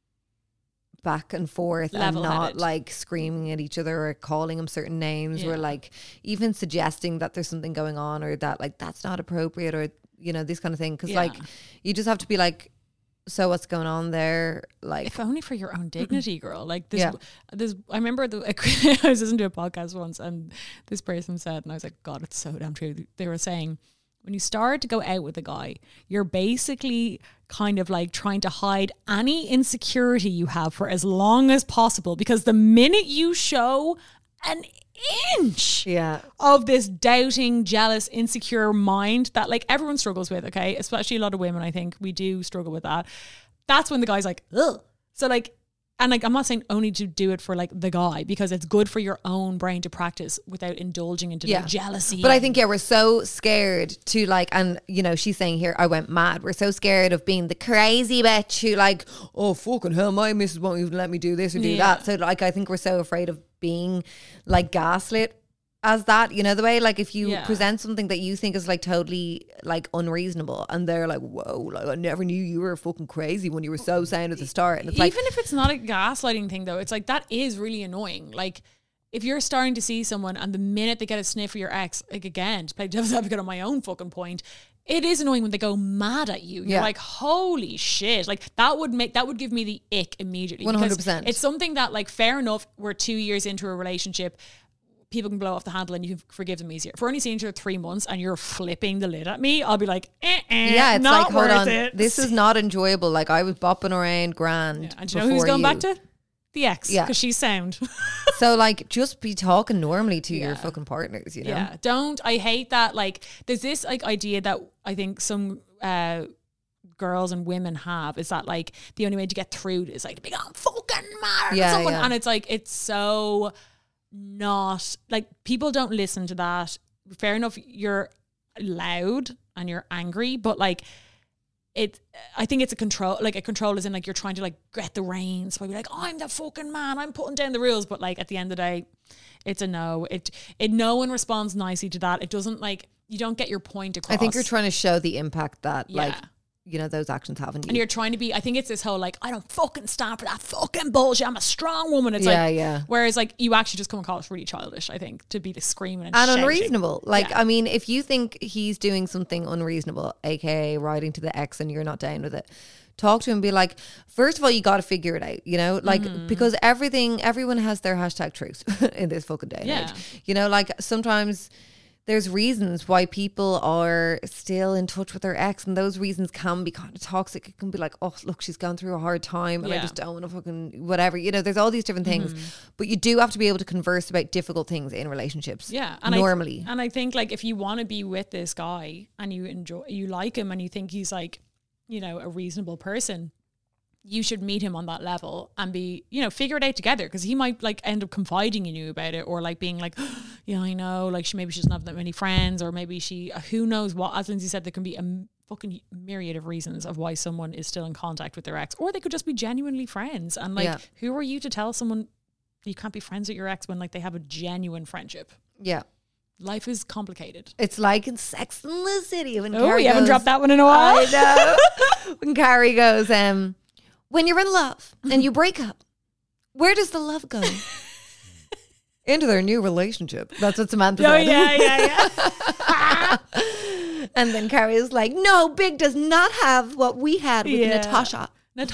back and forth and not like screaming at each other or calling them certain names, or like even suggesting that there's something going on, or that like that's not appropriate, or you know, this kind of thing. Because like you just have to be like, so what's going on there? Like, if only for your own dignity, girl. Like this, I remember I was listening to a podcast once, and this person said, and I was like, God, it's so damn true. They were saying, when you start to go out with a guy, you're basically kind of like trying to hide any insecurity you have for as long as possible, because the minute you show an inch of this doubting, jealous, insecure mind that like everyone struggles with, okay, especially a lot of women, I think we do struggle with that, that's when the guy's like, ugh. So like, and like, I'm not saying only to do it for like the guy, because it's good for your own brain to practice without indulging into the jealousy. But I think, we're so scared to like, and you know, she's saying here, I went mad. We're so scared of being the crazy bitch who like, oh, fucking hell, my missus won't even let me do this or do that. So like, I think we're so afraid of being like gaslit as that, you know, the way like if you present something that you think is like totally like unreasonable, and they're like, whoa, like I never knew you were fucking crazy when you were so sound at the start. And it's even if it's not a gaslighting thing though, it's like that is really annoying. Like if you're starting to see someone and the minute they get a sniff of your ex, like again, to play devil's advocate on my own fucking point, it is annoying when they go mad at you. You're like, holy shit. Like that would give me the ick immediately. 100%. It's something that like, fair enough, we're 2 years into a relationship, people can blow off the handle and you can forgive them easier. If we're only seeing each other 3 months and you're flipping the lid at me, I'll be like, yeah, it's not like, hold worth on, it. this is not enjoyable. Like, I was bopping around grand. Yeah. And do you know who's going back to? The ex, because she's sound. So like, just be talking normally to your fucking partners, you know? Yeah, I hate that. Like, there's this like idea that I think some girls and women have, is that like the only way to get through is like to be on fucking mad at someone. And it's like, it's so not, like, people don't listen to that. Fair enough, you're loud and you're angry, but like, I think it's a control, like a control is in like you're trying to like get the reins by be like, I'm the fucking man, I'm putting down the rules, but like at the end of the day, it's a no. No one responds nicely to that. It doesn't, like, you don't get your point across. I think you're trying to show the impact that like, you know, those actions have on you. And you're trying to be, I think it's this whole like, I don't fucking stand for that fucking bullshit, I'm a strong woman. It's whereas like you actually just come across really childish, I think, to be the screaming and shouting. Unreasonable. Like, I mean, if you think he's doing something unreasonable, aka writing to the ex and you're not down with it, talk to him and be like, first of all, you got to figure it out, you know, like, because everyone has their hashtag truth in this fucking day and age. You know, like, sometimes there's reasons why people are still in touch with their ex, and those reasons can be kind of toxic. It can be like, oh, look, she's gone through a hard time and I just don't want to fucking whatever. You know, there's all these different things, but you do have to be able to converse about difficult things in relationships. Yeah, and normally. I think like if you want to be with this guy and you like him and you think he's like, you know, a reasonable person, you should meet him on that level and be, you know, figure it out together, because he might like end up confiding in you about it, or like being like, oh, yeah, I know, like she doesn't have that many friends, or maybe she, who knows what. As Lindsay said, there can be a fucking myriad of reasons of why someone is still in contact with their ex, or they could just be genuinely friends. And like, who are you to tell someone you can't be friends with your ex when like they have a genuine friendship? Yeah. Life is complicated. It's like in Sex and the City when Carrie haven't dropped that one in a while. I know. When Carrie goes, when you're in love and you break up, where does the love go? Into their new relationship. That's what Samantha said. Yeah. And then Carrie is like, no, Big does not have what we had with Natasha.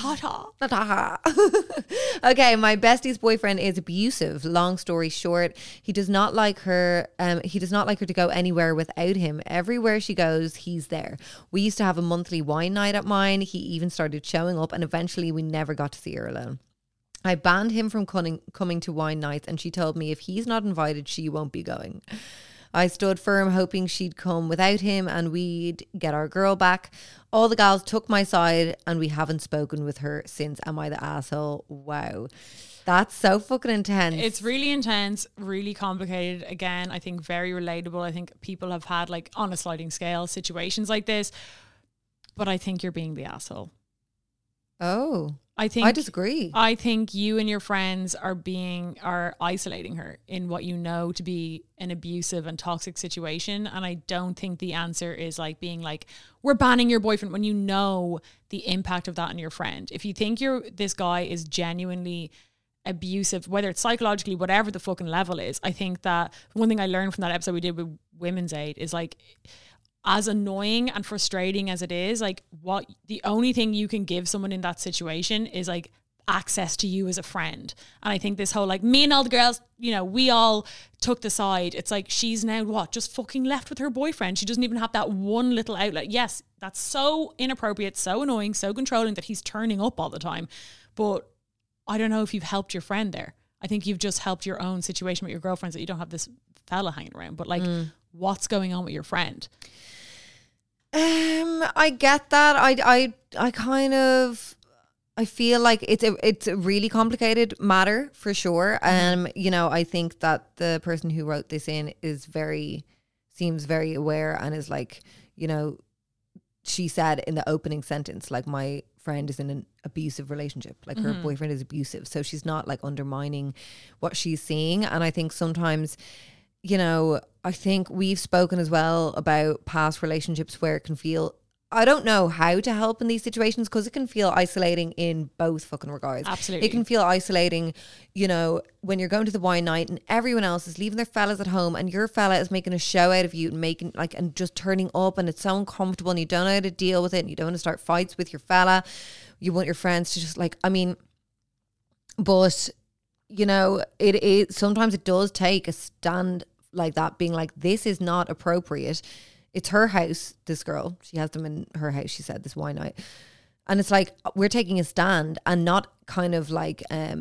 Okay, my bestie's boyfriend is abusive. Long story short, he does not like her. He does not like her to go anywhere without him. Everywhere she goes, he's there. We used to have a monthly wine night at mine. He even started showing up, and eventually we never got to see her alone. I banned him from coming to wine nights, and she told me if he's not invited, she won't be going. I stood firm, hoping she'd come without him and we'd get our girl back. All the gals took my side and we haven't spoken with her since. Am I the asshole? Wow. That's so fucking intense. It's really intense, really complicated. Again, I think very relatable. I think people have had like on a sliding scale situations like this, but I think you're being the asshole. Oh, I disagree. I think you and your friends are isolating her in what you know to be an abusive and toxic situation. And I don't think the answer is like being like, we're banning your boyfriend, when you know the impact of that on your friend. If you think this guy is genuinely abusive, whether it's psychologically, whatever the fucking level is, I think that one thing I learned from that episode we did with Women's Aid is like, as annoying and frustrating as it is, like what the only thing you can give someone in that situation is like access to you as a friend. And I think this whole like, me and all the girls, you know, we all took the side. It's like, she's now just fucking left with her boyfriend. She doesn't even have that one little outlet. Yes, that's so inappropriate, so annoying, so controlling that he's turning up all the time. But I don't know if you've helped your friend there. I think you've just helped your own situation with your girlfriends, that you don't have this fella hanging around. But like, what's going on with your friend? I get that. I kind of, I feel like it's a really complicated matter for sure. You know, I think that the person who wrote this in seems very aware and is like, you know, she said in the opening sentence, like, my friend is in an abusive relationship, like her boyfriend is abusive. So she's not like undermining what she's seeing. And I think sometimes, you know, I think we've spoken as well about past relationships where it can feel, I don't know how to help in these situations, because it can feel isolating in both fucking regards. Absolutely. It can feel isolating, you know, when you're going to the wine night and everyone else is leaving their fellas at home and your fella is making a show out of you and making like, and just turning up, and it's so uncomfortable and you don't know how to deal with it and you don't want to start fights with your fella. You want your friends to just like, I mean, but you know, it is sometimes it does take a stand like that, being like, this is not appropriate. It's her house, this girl. She has them in her house, she said, this wine night. And it's like, we're taking a stand and not kind of like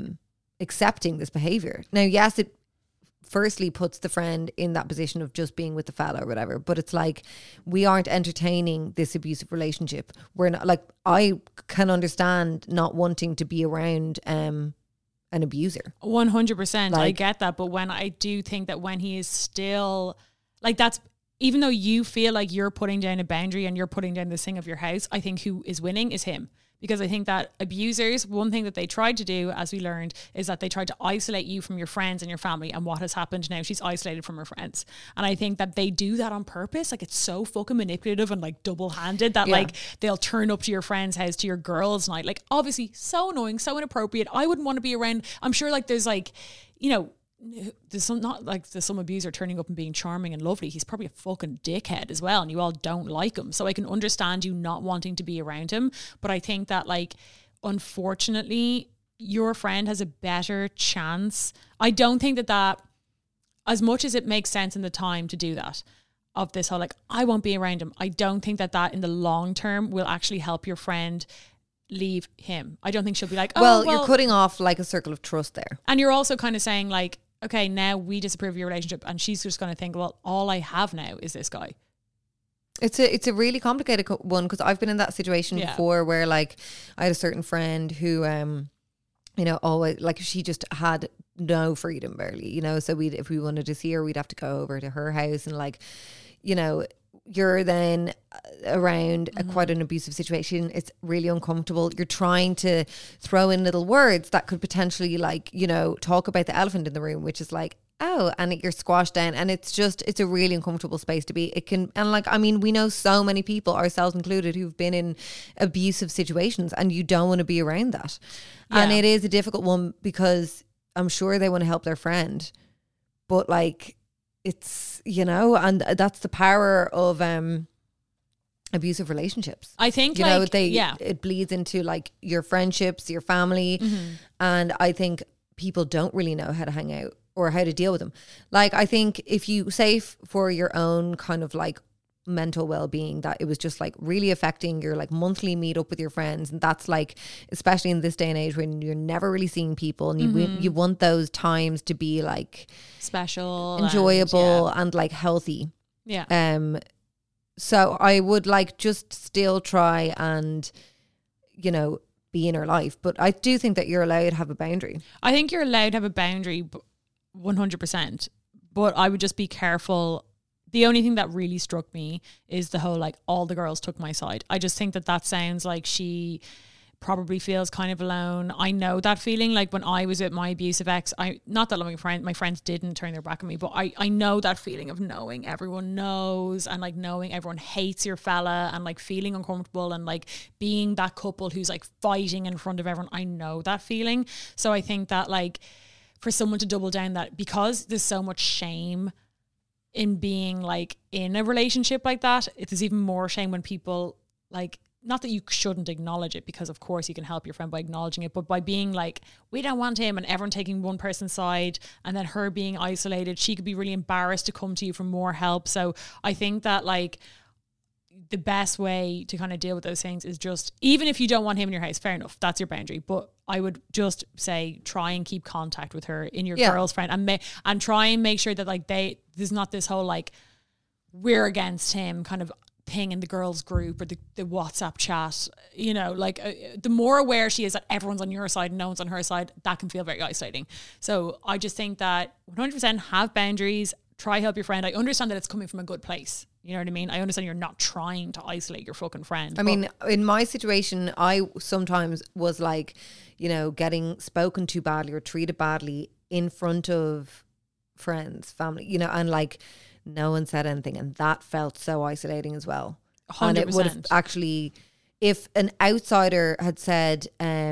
accepting this behavior. Now, yes, it firstly puts the friend in that position of just being with the fella or whatever, but it's like, we aren't entertaining this abusive relationship. We're not, like, I can understand not wanting to be around an abuser. 100%. I Like- get that. But when I do think that when he is still like, that's, even though you feel like you're putting down a boundary and you're putting down this thing of your house, I think who is winning is him. Because I think that abusers, one thing that they tried to do, as we learned, is that they tried to isolate you from your friends and your family. And what has happened now, she's isolated from her friends. And I think that they do that on purpose. Like, it's so fucking manipulative and like double-handed that like they'll turn up to your friend's house, to your girls' night. Like, obviously so annoying, so inappropriate. I wouldn't want to be around. I'm sure like there's like, you know, there's some abuser turning up and being charming and lovely. He's probably a fucking dickhead as well, and you all don't like him. So I can understand you not wanting to be around him, but I think that like, unfortunately, your friend has a better chance. I don't think that as much as it makes sense in the time to do that, of this whole like, I won't be around him, I don't think that in the long term will actually help your friend leave him. I don't think she'll be like, oh, well, You're cutting off like a circle of trust there. and you're also kind of saying like, okay, now we disapprove of your relationship, and she's just going to think, well, all I have now is this guy. It's a really complicated one, because I've been in that situation before where like I had a certain friend who you know, always like, she just had no freedom barely, you know, so if we wanted to see her, we'd have to go over to her house, and like, you know, you're then around quite an abusive situation. It's really uncomfortable. You're trying to throw in little words that could potentially, like, you know, talk about the elephant in the room, which is like, oh, and you're squashed down, and it's a really uncomfortable space to be. It can, and like, I mean, we know so many people, ourselves included, who've been in abusive situations, and you don't want to be around that. And it is a difficult one, because I'm sure they want to help their friend, but like, it's, you know, and that's the power of abusive relationships. I think, you like, know, it bleeds into like your friendships, your family, and I think people don't really know how to hang out or how to deal with them. Like, I think if you say for your own kind of like mental well-being, that it was just like really affecting your like monthly meet up with your friends, and that's like, especially in this day and age when you're never really seeing people, and you want those times to be like special, enjoyable, and like healthy. So I would like just still try and, you know, be in her life, but I do think that you're allowed to have a boundary. I think you're allowed to have a boundary 100%, but I would just be careful. The only thing that really struck me is the whole like, all the girls took my side. I just think that sounds like she probably feels kind of alone. I know that feeling. Like, when I was with my abusive ex, not that my friends didn't turn their back on me, but I know that feeling of knowing everyone knows, and like knowing everyone hates your fella, and like feeling uncomfortable, and like being that couple who's like fighting in front of everyone. I know that feeling. So I think that like, for someone to double down that, because there's so much shame in being like in a relationship like that, there's even more shame when people like, not that you shouldn't acknowledge it, because of course you can help your friend by acknowledging it, but by being like, we don't want him, and everyone taking one person's side, and then her being isolated, she could be really embarrassed to come to you for more help. So I think that like, the best way to kind of deal with those things is just, even if you don't want him in your house, fair enough, that's your boundary, but I would just say, try and keep contact with her in your girl's friend, and try and make sure that like there's not this whole like, we're against him kind of thing in the girls group or the WhatsApp chat, you know, like the more aware she is that everyone's on your side and no one's on her side, that can feel very isolating. So I just think that 100% have boundaries, try help your friend. I understand that it's coming from a good place. You know what I mean? I understand you're not trying to isolate your fucking friend. I mean, in my situation, I sometimes was like, you know, getting spoken to badly or treated badly in front of friends, family, you know, and like no one said anything, and that felt so isolating as well. 100%. And it would have actually, if an outsider had said,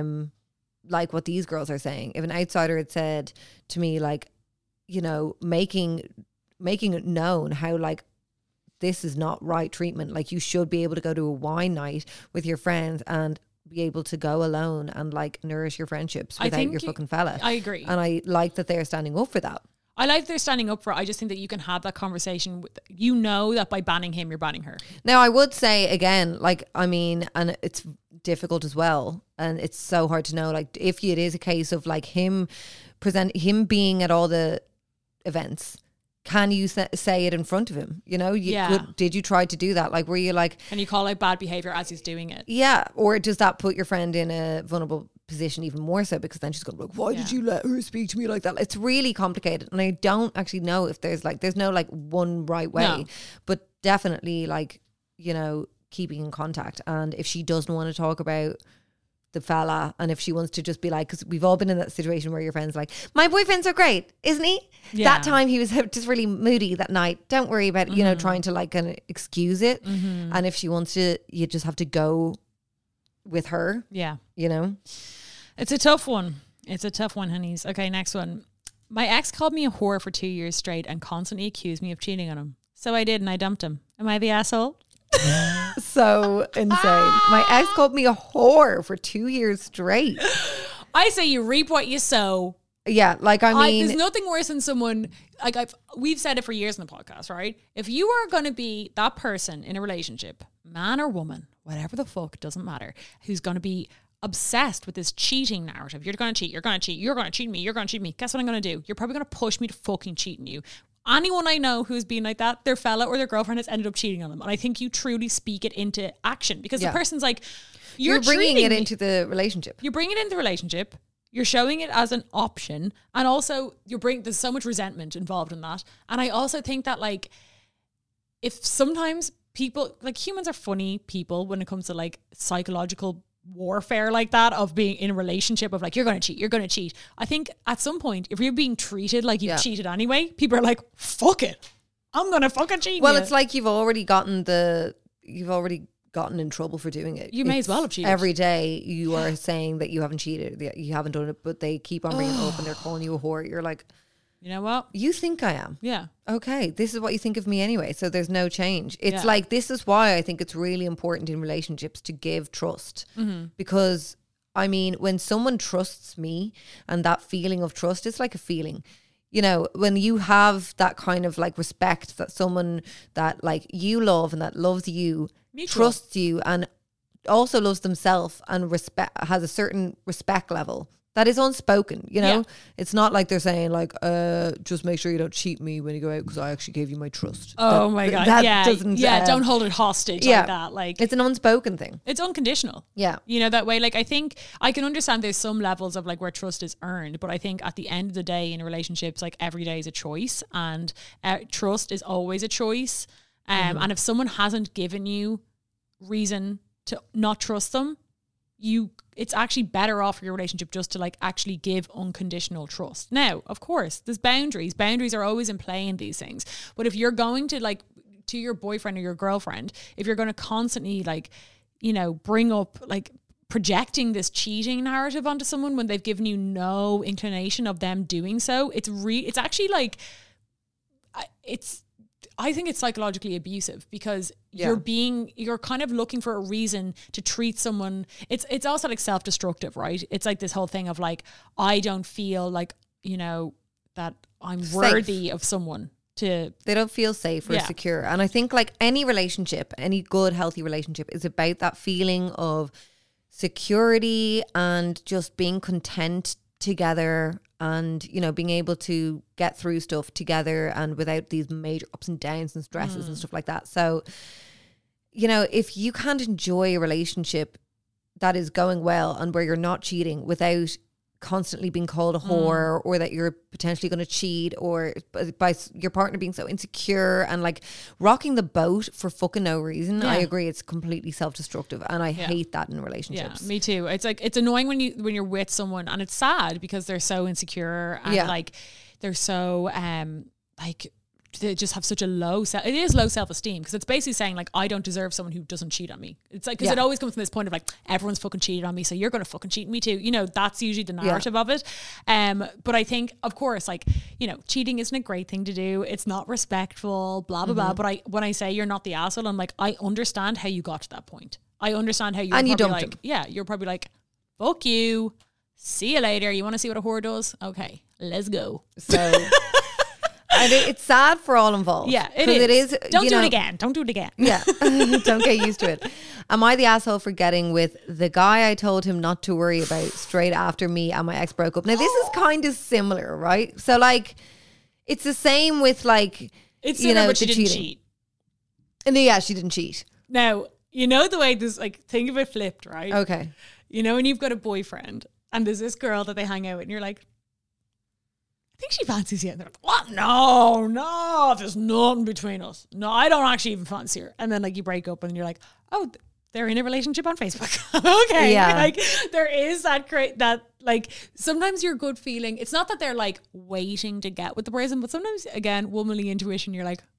like what these girls are saying, if an outsider had said to me, like, you know, making it known how like, this is not right treatment. Like, you should be able to go to a wine night with your friends and be able to go alone and like nourish your friendships I without think your fucking fella. I agree. And I like that they're standing up for that. I like they're standing up for it. I just think that you can have that conversation with, you know, that by banning him, you're banning her. Now, I would say again, like, I mean, and it's difficult as well. And it's so hard to know, like, if it is a case of like him being at all the events, can you say it in front of him? You know, did you try to do that? Like, were you like, can you call out bad behavior as he's doing it? Yeah. Or does that put your friend in a vulnerable position even more so, because then she's going to be like, why did you let her speak to me like that? It's really complicated, and I don't actually know if there's no like one right way, but definitely like, you know, keeping in contact. And if she doesn't want to talk about the fella, and if she wants to just be like, because we've all been in that situation where your friend's like, my boyfriend's so great, isn't he? That time he was just really moody that night, don't worry about it, you know, trying to like kind of excuse it. And if she wants to, you just have to go with her, you know. It's a tough one. It's a tough one, honeys. Okay, next one. My ex called me a whore for 2 years straight and constantly accused me of cheating on him. So I did, and I dumped him. Am I the asshole? So insane. My ex called me a whore for 2 years straight. I say you reap what you sow. Yeah, like I mean, there's nothing worse than someone like we've said it for years in the podcast, right? If you are going to be that person in a relationship, man or woman, whatever the fuck, doesn't matter, who's going to be obsessed with this cheating narrative. You're going to cheat. You're going to cheat. You're going to cheat me. You're going to cheat me. Guess what I'm going to do? You're probably going to push me to fucking cheating you. Anyone I know who's been like that, their fella or their girlfriend has ended up cheating on them. And I think you truly speak it into action, because the person's like, you're bringing it into the relationship. You're bringing it into the relationship. You're showing it as an option. And also there's so much resentment involved in that. And I also think that like, if sometimes people, like humans are funny people when it comes to like psychological warfare like that of being in a relationship of like, you're going to cheat. I think at some point, if you're being treated like you've cheated anyway, people are like, fuck it, I'm going to fucking cheat. Well, it's like you've already gotten in trouble for doing it. You may as well have cheated. Every day you are saying that you haven't cheated, that you haven't done it, but they keep on bringing it up and they're calling you a whore. You're like, you know what? You think I am. Yeah. Okay. This is what you think of me anyway. So there's no change. It's like, this is why I think it's really important in relationships to give trust. Because I mean, when someone trusts me, and that feeling of trust, it's like a feeling, you know, when you have that kind of like respect that someone that like you love and that loves you, trusts you, and also loves themselves and has a certain respect level that is unspoken, you know. It's not like they're saying like, just make sure you don't cheat me when you go out because I actually gave you my trust. My God. That doesn't, don't hold it hostage like that. Like, it's an unspoken thing. It's unconditional. Yeah. You know, that way, like, I think I can understand there's some levels of like where trust is earned, but I think at the end of the day in relationships, like every day is a choice, and trust is always a choice. And if someone hasn't given you reason to not trust them, it's actually better off for your relationship just to like actually give unconditional trust. Now, of course, there's boundaries. Boundaries are always in play in these things. But if you're going to like, to your boyfriend or your girlfriend, if you're going to constantly like, you know, bring up like projecting this cheating narrative onto someone when they've given you no inclination of them doing so, it's actually like, I think it's psychologically abusive, because you're kind of looking for a reason to treat someone. It's also like self-destructive, right? It's like this whole thing of like, I don't feel like, you know, that I'm worthy of someone to. They don't feel safe or secure. And I think like any relationship, any good, healthy relationship is about that feeling of security and just being content together, and, you know, being able to get through stuff together and without these major ups and downs and stresses and stuff like that. So, you know, if you can't enjoy a relationship that is going well and where you're not cheating without constantly being called a whore, or that you're potentially going to cheat, or by your partner being so insecure and like rocking the boat for fucking no reason, I agree, it's completely self-destructive, and I hate that in relationships. Yeah, me too. It's like, it's annoying when you're with someone, and it's sad because they're so insecure and like they're so like they just have such a low self-esteem, because it's basically saying like, I don't deserve someone who doesn't cheat on me. It's like, because it always comes from this point of like, everyone's fucking cheated on me, so you're going to fucking cheat me too, you know. That's usually the narrative of it. But I think, of course, like, you know, cheating isn't a great thing to do, it's not respectful, blah blah blah, but when I say you're not the asshole, I'm like, I understand how you got to that point. I understand how you're And you probably dumped like, yeah, you're probably like, fuck you. See you later. You want to see what a whore does? Okay, let's go. So, and it's sad for all involved. Yeah, 'Cause it is. Don't you do know, it again. Don't do it again. Yeah, don't get used to it. Am I the asshole for getting with the guy I told him not to worry about straight after me and my ex broke up? Now, this is kind of similar, right? So, like, it's the same with, like, It's you similar, know, but she the didn't cheating. cheat. And yeah, she didn't cheat. Now, you know the way this, like, think of it flipped, right? Okay. You know when you've got a boyfriend and there's this girl that they hang out with and you're like, I think she fancies you. And they're like, what? No, there's nothing between us. No, I don't actually even fancy her. And then, like, you break up and you're like, oh, they're in a relationship on Facebook. Okay. Yeah. Like, there is that, like, sometimes your good feeling, it's not that they're, like, waiting to get with the person, but sometimes, again, womanly intuition, you're like,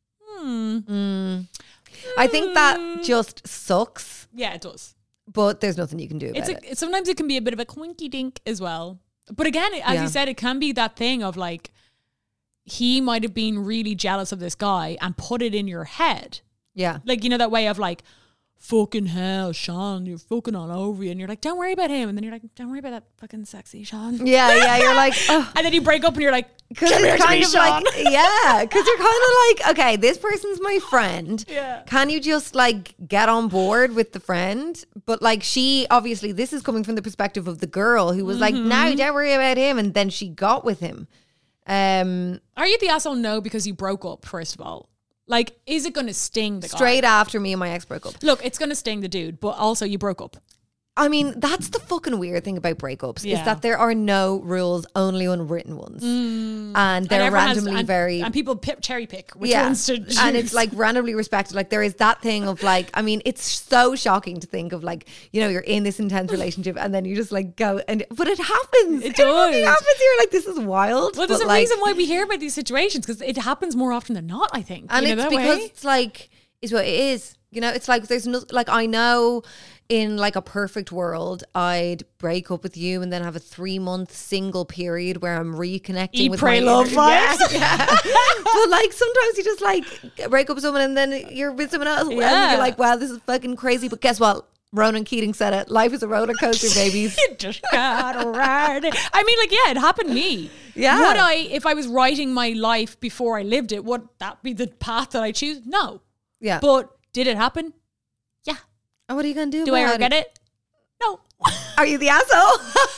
I think that just sucks, yeah, it does. but there's nothing you can do about it. Sometimes it can be a bit of a quinky dink as well. But again, as Yeah. you said, it can be that thing of like, he might have been really jealous of this guy and put it in your head. Yeah. Like, you know, that way of like, fucking hell, Sean, you're fucking all over you. And you're like, don't worry about him. And then you're like, don't worry about that fucking sexy Sean. Yeah, you're like, oh. And then you break up and you're like, Because come here it's to me, kind of Sean. like, yeah, because you're kind of like, okay, this person's my friend. Yeah. Can you just like get on board with the friend? But like she, obviously, this is coming from the perspective of the girl who was like, no, don't worry about him. And then she got with him. Are you the asshole? No, because you broke up, first of all. Like, is it going to sting the guy? Straight after me and my ex broke up. Look, it's going to sting the dude, but also you broke up. I mean, that's the fucking weird thing about breakups Yeah. is that there are no rules, only unwritten ones. And they're everyone has- randomly and- very... And people cherry pick which ones to choose. And it's like randomly respected. Like there is that thing of like, I mean, it's so shocking to think of like, you know, you're in this intense relationship and then you just like go and, but it happens. It fucking does. happens. You're like, this is wild. Well, there's but, a like, reason why we hear about these situations, because it happens more often than not, I think. And You know it's that because way? it's like, is what it is. You know, it's like there's no, like I know in like a perfect world, I'd break up with you and then have a 3-month single period where I'm reconnecting Eat, with pray, my love inner- vibes. Yeah. But like sometimes you just like break up with someone and then you're with someone else and Yeah. you're like, wow, this is fucking crazy. But guess what? Ronan Keating said it. Life is a roller coaster, babies. You just gotta ride it. I mean, like, yeah, it happened to me. Yeah. Would I, if I was writing my life before I lived it, would that be the path that I choose? No. Yeah. But did it happen? Yeah. And what are you gonna do? Do I about regret it? No. Are you the asshole?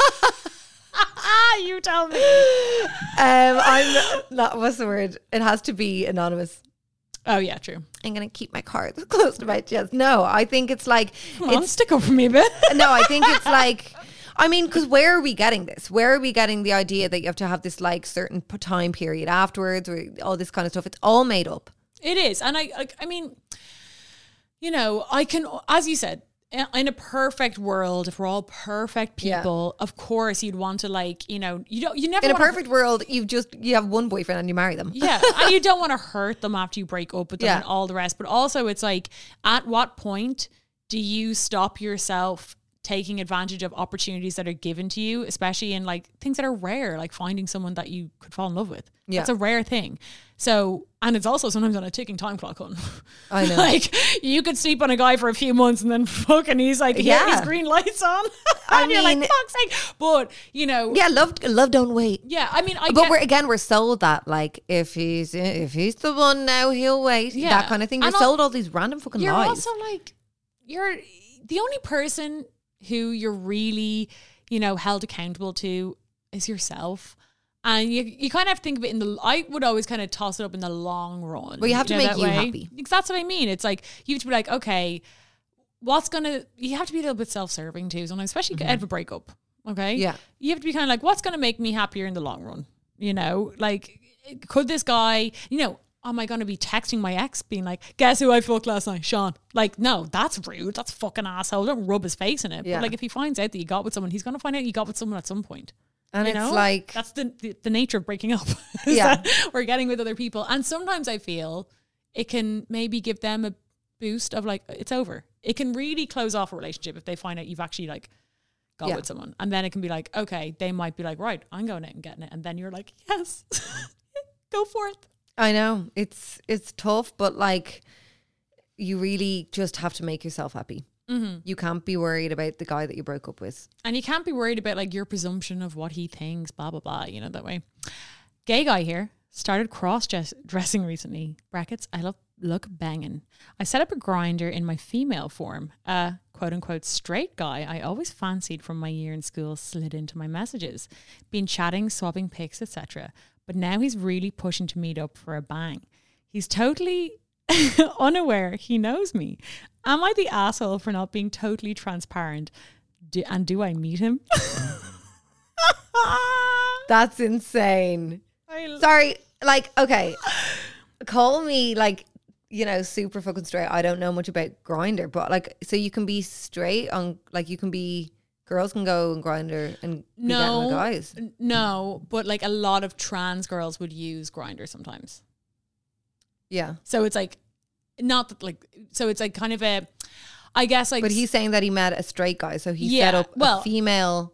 You tell me. I'm not. What's the word? It has to be anonymous. Oh, yeah, true. I'm gonna keep my cards close to my chest. No, I think it's like Come on, stick up for me a bit. no, I think it's like, I mean, because where are we getting this? Where are we getting the idea that you have to have this like certain time period afterwards or all this kind of stuff? It's all made up. It is. And I mean, you know, I can, as you said, in a perfect world, if we're all perfect people, of course you'd want to like, you know, you never In a wanna- perfect world, you have one boyfriend and you marry them. Yeah. And you don't want to hurt them after you break up with them Yeah. and all the rest. But also it's like, at what point do you stop yourself taking advantage of opportunities that are given to you, especially in like things that are rare, like finding someone that you could fall in love with. Yeah. That's a rare thing. So, and it's also sometimes on a ticking time clock on. I know. Like you could sleep on a guy for a few months and then fucking he's like, Yeah. his green lights on. I And you're like, mean- fuck's sake. But, you know. Yeah, love don't wait. Yeah. I mean, But we're sold that like if he's the one now, he'll wait. Yeah. That kind of thing. You're And sold all these random fucking you're lies. also like, you're the only person who you're really, you know, held accountable to is yourself. And you kind of have to think of it I would always kind of toss it up in the long run. Well, you have to make that you way. happy. Because that's what I mean. It's like, you have to be like, okay, you have to be a little bit self-serving too. Sometimes, especially out of a breakup. Okay. Yeah. You have to be kind of like, what's going to make me happier in the long run? You know, like, could this guy, you know, am I going to be texting my ex being like, guess who I fucked last night? Sean. Like, no, that's rude. That's fucking asshole. Don't rub his face in it. Yeah. But like, if he finds out that you got with someone, he's going to find out you got with someone at some point. And You it's know? like, That's the nature of breaking up. is Yeah. that we're getting with other people. And sometimes I feel it can maybe give them a boost of like, it's over. It can really close off a relationship if they find out you've actually like got Yeah. with someone. And then it can be like, okay, they might be like, right, I'm going out and getting it. And then you're like, yes, go for it. I know it's tough, but like you really just have to make yourself happy. You can't be worried about the guy that you broke up with. And you can't be worried about like your presumption of what he thinks, blah, blah, blah, you know, that way. Gay guy here started cross-dressing recently. Brackets, I look banging. I set up a Grindr in my female form. A quote-unquote straight guy I always fancied from my year in school slid into my messages. Been chatting, swapping pics, etc. But now he's really pushing to meet up for a bang. He's totally unaware he knows me. Am I the asshole for not being totally transparent? Do I meet him? That's insane. Sorry, like, okay. Call me like, you know, super fucking straight. I don't know much about Grindr, but like, so you can be straight on, like, you can be, girls can go on Grindr and be getting with guys. No, but like a lot of trans girls would use Grindr sometimes. Yeah. So it's like, not that like, so it's like kind of a, I guess like. But he's saying that he met a straight guy, so he set up a female,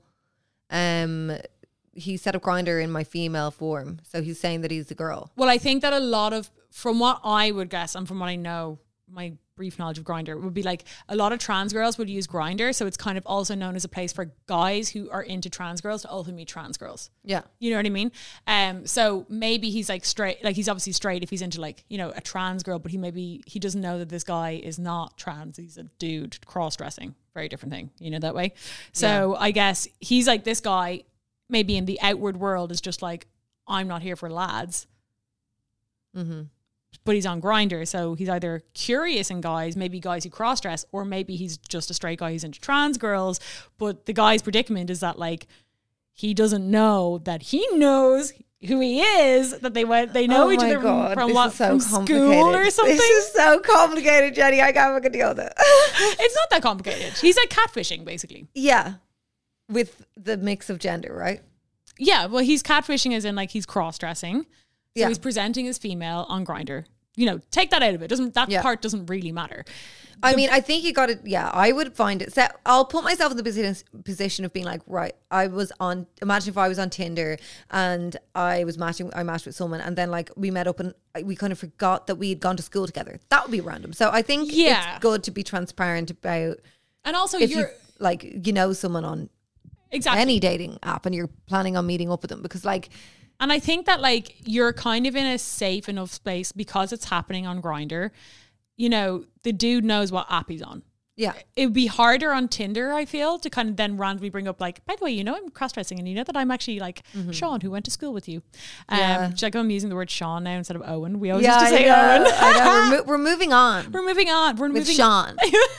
he set up Grindr in my female form. So he's saying that he's a girl. Well, I think that a lot of, from what I would guess and from what I know, my brief knowledge of Grindr would be like a lot of trans girls would use Grindr. So it's kind of also known as a place for guys who are into trans girls to also meet trans girls. Yeah. You know what I mean? So maybe he's like straight, like he's obviously straight if he's into like, you know, a trans girl, but he doesn't know that this guy is not trans. He's a dude cross-dressing. Very different thing, you know, that way. So I guess he's like this guy, maybe in the outward world is just like, I'm not here for lads. Mm-hmm. But he's on Grindr, so he's either curious in guys, maybe guys who cross-dress, or maybe he's just a straight guy who's into trans girls. But the guy's predicament is that like he doesn't know that he knows who he is, that they know each other from school or something. This is so complicated, Jenny. I can't fucking deal with it. It's not that complicated. He's like catfishing, basically. Yeah, with the mix of gender, right? Yeah, well, he's catfishing as in like he's cross-dressing. So he's presenting as female on Grindr. You know, take that out of it. Part doesn't really matter. I mean, I think you got it. Yeah, I would find it. So I'll put myself in the position of being like, right, imagine if I was on Tinder and I matched with someone and then like we met up and we kind of forgot that we had gone to school together. That would be random. So I think it's good to be transparent about. And also if you like, you know, someone on any dating app and you're planning on meeting up with them because like. And I think that like you're kind of in a safe enough space because it's happening on Grindr. You know, the dude knows what app he's on. Yeah. It would be harder on Tinder, I feel, to kind of then randomly bring up like, by the way, you know, I'm cross-dressing and you know that I'm actually like Sean who went to school with you. Like I'm using the word Sean now instead of Owen. We always used to say Owen. I know. We're moving on. We're moving on. With Sean.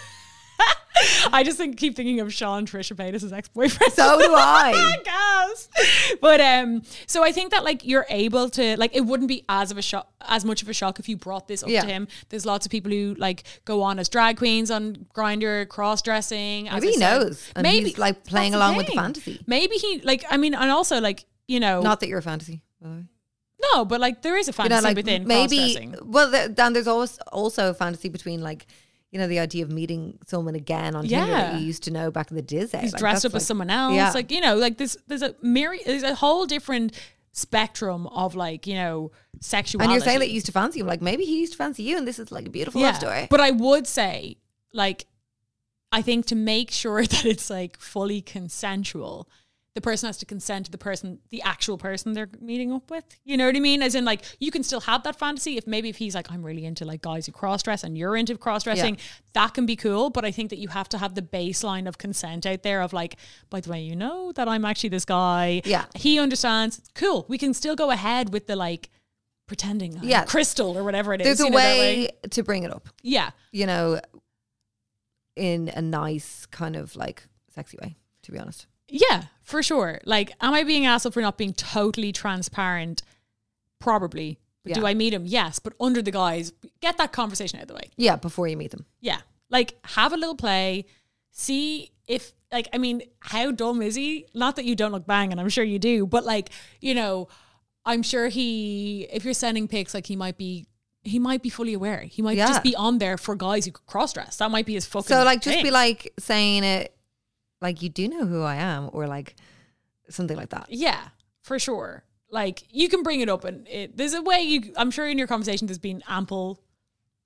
I just keep thinking of Sean Trisha Paytas' ex-boyfriend. So do I. I guess. But so I think that like you're able to like it wouldn't be as much of a shock if you brought this up to him. There's lots of people who like go on as drag queens on Grindr, cross-dressing. Maybe he knows. And maybe he's like playing along with the fantasy. Maybe he like I mean and also like, you know, not that you're a fantasy, by the way. No, but like there is a fantasy within cross-dressing. Well, then there's also a fantasy between like, you know, the idea of meeting someone again on Tinder that you used to know back in the Disney. He's like, dressed up as someone else. Yeah. Like, you know, like there's a whole different spectrum of like, you know, sexuality. And you're saying that you used to fancy him. Like maybe he used to fancy you and this is like a beautiful love story. But I would say, like, I think to make sure that it's like fully consensual, the person has to consent to the actual person they're meeting up with. You know what I mean? As in like, you can still have that fantasy if he's like, I'm really into like guys who cross-dress and you're into cross-dressing, that can be cool. But I think that you have to have the baseline of consent out there of like, by the way, you know that I'm actually this guy. Yeah. He understands. Cool. We can still go ahead with the like pretending crystal or whatever it is. There's a way to bring it up. Yeah. You know, in a nice kind of like sexy way, to be honest. Yeah, for sure. Like, am I being asshole for not being totally transparent? Probably. But do I meet him? Yes. But under the guise, get that conversation out of the way. Yeah, before you meet them. Yeah. Like, have a little play. See if, like, I mean, how dumb is he? Not that you don't look bang, and I'm sure you do. But, like, you know, I'm sure if you're sending pics, like, he might be fully aware. He might just be on there for guys who cross-dress. That might be his fucking So, like, just thing. be, like, saying it, like, you do know who I am, or like something like that. Yeah, for sure. Like, you can bring it up and there's a way I'm sure in your conversation there's been ample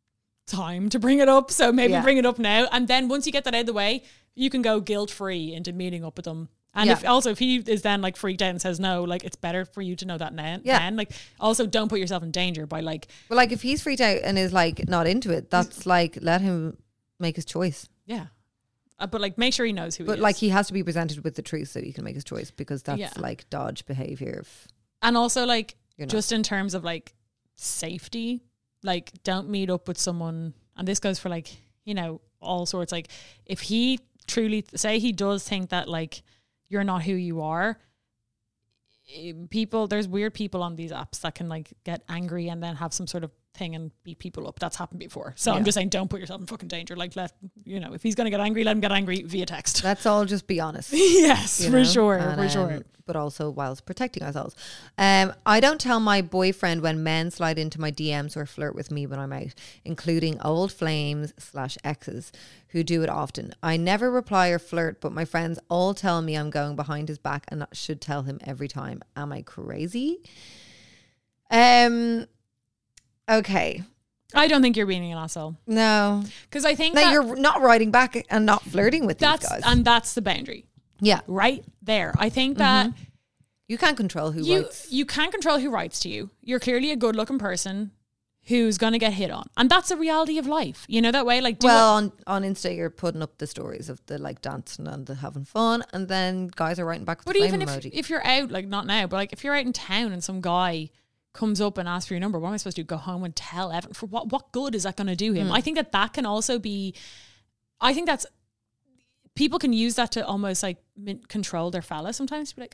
time to bring it up. So maybe Yeah. bring it up now. And then once you get that out of the way, you can go guilt-free into meeting up with them. And Yeah. if he is then like freaked out and says no, like it's better for you to know that now. Yeah. Then. Like also don't put yourself in danger by like, But like if he's freaked out and is like not into it, that's like let him make his choice. yeah. But like make sure he knows who he But is. like he has to be presented with the truth so he can make his choice, because that's Yeah. like dodge behavior. And also like You're not. just in terms of like safety, like don't meet up with someone, and this goes for like, you know, all sorts. Like if he truly say he does think that like you're not who you are, there's weird people on these apps that can like get angry and then have some sort of thing and beat people up. That's happened before. So I'm Yeah. just saying don't put yourself in fucking danger. Like if he's gonna get angry, let him get angry via text. Let's all just be honest. Yes, you for know? sure, And, for sure. But also whilst protecting ourselves. I don't tell my boyfriend when men slide into my DMs or flirt with me when I'm out, including old flames / exes who do it often. I never reply or flirt, but my friends all tell me I'm going behind his back and I should tell him every time. Am I crazy? Okay. I don't think you're being an asshole. No. Because I think No, that you're not writing back and not flirting with these guys. that's the boundary. Yeah. Right there. I think that You can't control who you writes. you can't control who writes to you. You're clearly a good looking person who's gonna get hit on. And that's a reality of life. You know that way? Like Well, on Insta, you're putting up the stories of the like dancing and the having fun, and then guys are writing back with but the even flame emoji. if you're out, like not now, but like if you're out in town and some guy comes up and asks for your number, what am I supposed to do? Go home and tell Evan? For what good is that going to do him? I think that can also be, I think that's, people can use that to almost like control their fella sometimes. Be like,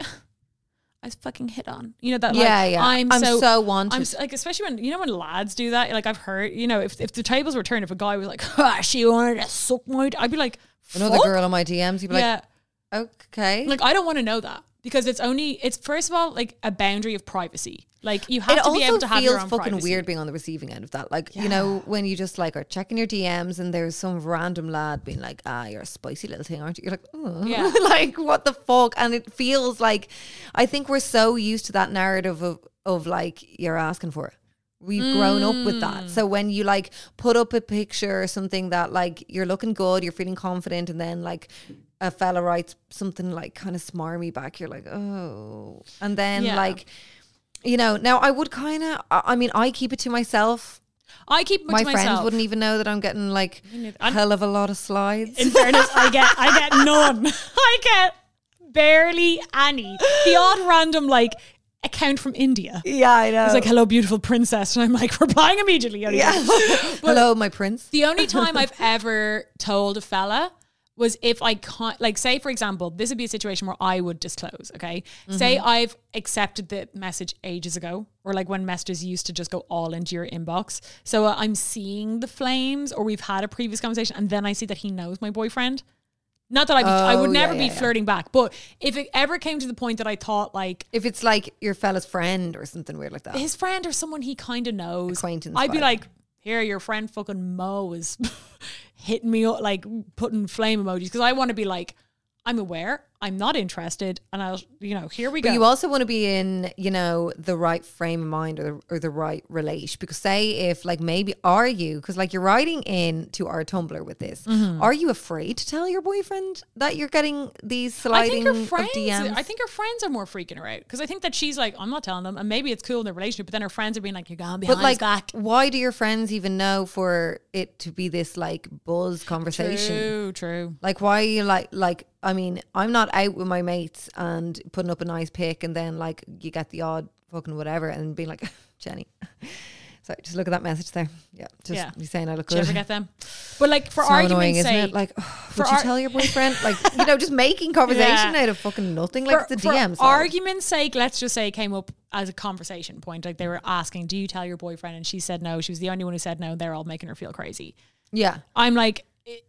I was fucking hit on. You know that? Yeah, like, yeah. I'm so wanted. Like, especially when, you know, when lads do that, like I've heard, you know, if the tables were turned, if a guy was like, she wanted to suck my, I'd be like, Another fuck? girl on my DMs, you'd be Yeah. like, okay. Like, I don't want to know that, because it's first of all, like a boundary of privacy. Like you have it to be able also to have your feels own fucking privacy. weird being on the receiving end of that. Like, you know, when you just like are checking your DMs and there's some random lad being like, you're a spicy little thing, aren't you? You're like, oh, Yeah. like what the fuck? And it feels like, I think we're so used to that narrative of like, you're asking for it. We've grown up with that. So when you like put up a picture or something that like you're looking good, you're feeling confident, and then like a fella writes something like kind of smarmy back, you're like, oh. And then Yeah. like, you know, now I would kind of, I mean, I keep it to myself. I keep it My to friends myself. wouldn't even know that I'm getting like a I'm- hell of a lot of slides. In fairness, I get none. I get barely any. The odd random like account from India. Yeah, I know. It's like, hello, beautiful princess. And I'm like, replying immediately. Yeah. Hello, my prince. The only time I've ever told a fella was if I can't, like, say, for example, this would be a situation where I would disclose, okay? Say I've accepted the message ages ago, or like when messages used to just go all into your inbox. So I'm seeing the flames, or we've had a previous conversation, and then I see that he knows my boyfriend. Not that I would never be flirting back, but if it ever came to the point that I thought like If it's like your fella's friend or something weird like that. his friend or someone he kind of knows, Acquaintance I'd be vibe. like, here, your friend fucking Mo is hitting me up, like putting flame emojis, because I want to be like, I'm aware, I'm not interested, and I'll, you know, here we But go. you also want to be in, you know, the right frame of mind or the right relation. Because say if like maybe are you, because like you're writing in to our Tumblr with this, are you afraid to tell your boyfriend that you're getting these I sliding think your friends, of DMs? I think her friends are more freaking her out, because I think that she's like, I'm not telling them, and maybe it's cool in their relationship, but then her friends are being like, you're going behind But like, his back. why do your friends even know for it to be this like buzz conversation? True. Like, why are you like? I mean, I'm not out with my mates and putting up a nice pic, and then like you get the odd fucking whatever, and being like, Jenny, sorry, just look at that message there. Yeah, just you saying I look Do you good. ever get them? But like, for So annoying, argument's isn't sake, it? Like, for would you tell your boyfriend? Like, you know, just making conversation Yeah. out of fucking nothing. Like the for DMs. argument's sake, let's just say it came up as a conversation point. Like they were asking, do you tell your boyfriend? And she said no. She was the only one who said no. They're all making her feel crazy. Yeah, I'm like,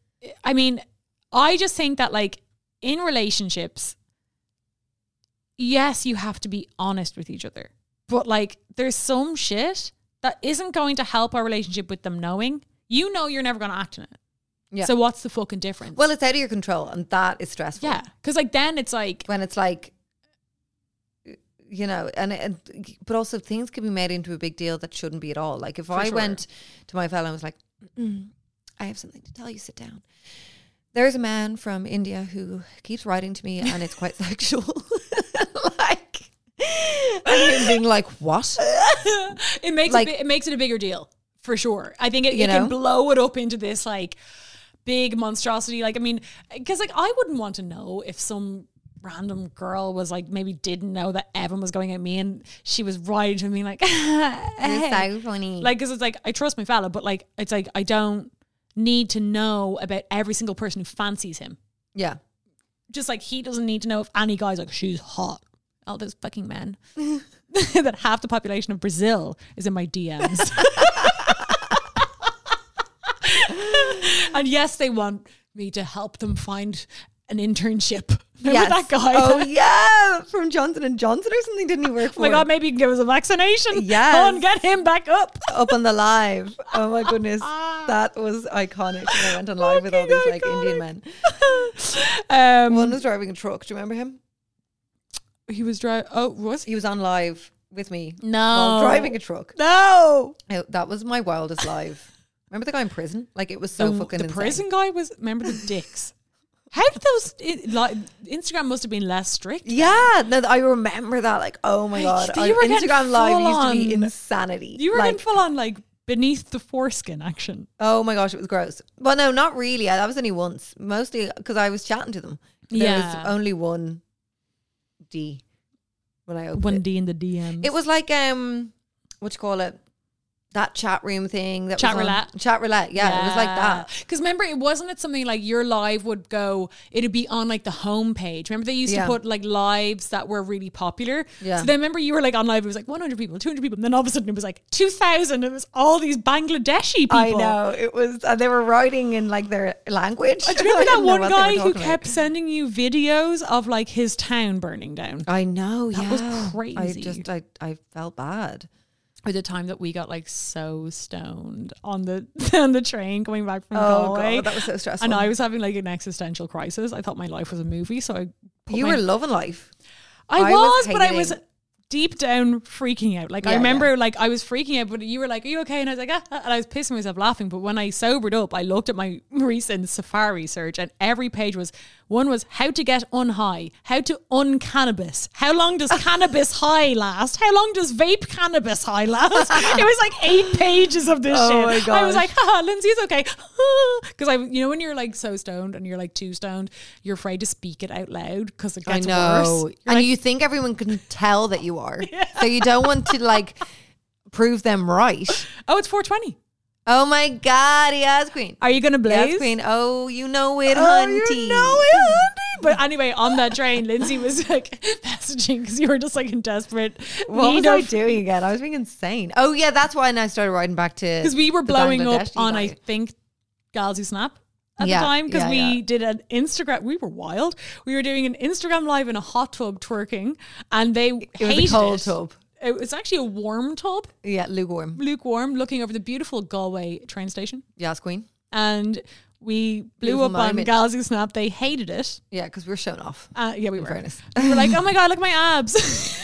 I mean, I just think that like in relationships, yes, you have to be honest with each other. But like there's some shit that isn't going to help our relationship with them knowing. You know you're never going to act on it. yeah. So what's the fucking difference? Well, it's out of your control, and that is stressful. yeah. Because like then it's like, When it's like, you know, but also things can be made into a big deal that shouldn't be at all. Like if I sure. went to my fella and was like, I have something to tell you. Sit down. There's a man from India who keeps writing to me, and it's quite sexual. Like, and him being like, what? It makes Like- it makes it a bigger deal for sure. I think it You can know? blow it up into this like big monstrosity. Like, I mean, because like I wouldn't want to know if some random girl was like maybe didn't know that Evan was going at me and she was writing to me like, You're so funny. like, because it's like I trust my fella, but like it's like I don't need to know about every single person who fancies him. yeah. Just like he doesn't need to know if any guy's like, she's hot. All those fucking men. That half the population of Brazil is in my DMs. And yes, they want me to help them find an internship. Remember that guy? Oh yeah, from Johnson & Johnson or something, didn't he work for? Oh my God, maybe you can give us a vaccination. Yes. Go on, get him back up. Up on the live. Oh my goodness. That was iconic. When I went on live with all these like Indian men. One was driving a truck. Do you remember him? He was driving. Oh, was he? He was on live with me. No. While driving a truck. No. That was my wildest live. Remember the guy in prison? Like, it was so fucking The insane. prison guy was, remember the dicks? How did those, Instagram must have been less strict. Yeah, no, I remember that. Like, oh my God. You were getting Instagram live used to be full-on- insanity. You were like, getting full on like beneath the foreskin action. oh my gosh, it was gross. Well, no, not really. That was only once. Mostly because I was chatting to them. There was only one D when I opened it. 1D in the DMs. It was like, what you call it? That chat room thing. That Chat was on- roulette. Chat roulette. Yeah, it was like that. Because remember, it wasn't something like your live would go, it'd be on like the homepage. Remember they used to Yeah. put like lives that were really popular? Yeah. So then remember you were like on live, it was like 100 people, 200 people. And then all of a sudden it was like 2,000. It was all these Bangladeshi people. I know. It was, they were writing in like their language. Do you remember I that didn't know one what they guy were who talking kept about. sending you videos of like his town burning down? I know, That yeah. was crazy. I felt bad. Or the time that we got like so stoned on the on the train going back from Oh Galway. God, that was so stressful. And I was having like an existential crisis. I thought my life was a movie, so I put You my- were loving life. I I was, was but I was hating. deep down freaking out. Like I Yeah, remember yeah. like I was freaking out, but you were like, "Are you okay?" And I was like, "Ah," and I was pissing myself laughing. But when I sobered up, I looked at my recent Safari search, and every page was one was how to get unhigh, how to uncannabis, how long does cannabis high last, how long does vape cannabis high last. It was like 8 pages of this Oh shit. my I was gosh. like, haha, Lindsay's okay. Because when you're like so stoned and you're like too stoned, you're afraid to speak it out loud because it I gets know. worse. You're And like, you think everyone can tell that you are. So you don't want to like prove them right. oh, it's 420. Oh my God, yes, Queen. Are you gonna blaze? Yes, Queen. Oh, you know it, Oh, hunty. you know it, honey. But anyway, on that train, Lindsay was like messaging because you were just like in desperate What was need I of. doing again? I was being insane. Oh yeah, that's why I started writing back to Because we were the blowing up Bangladeshi on, guy. I think, Gals Who Snap at Yeah, the time because yeah, we yeah. did an Instagram. We were wild. We were doing an Instagram live in a hot tub twerking, and they It was a hated cold it. tub. It was actually a warm tub, Yeah, lukewarm. lukewarm, looking over the beautiful Galway train station. Yes, Queen. And we blew Beautiful up on moment. Gals Who Snap. They hated it. Yeah, because we were showing off. Yeah, we were. fairness. We were like, oh my God, look at my abs.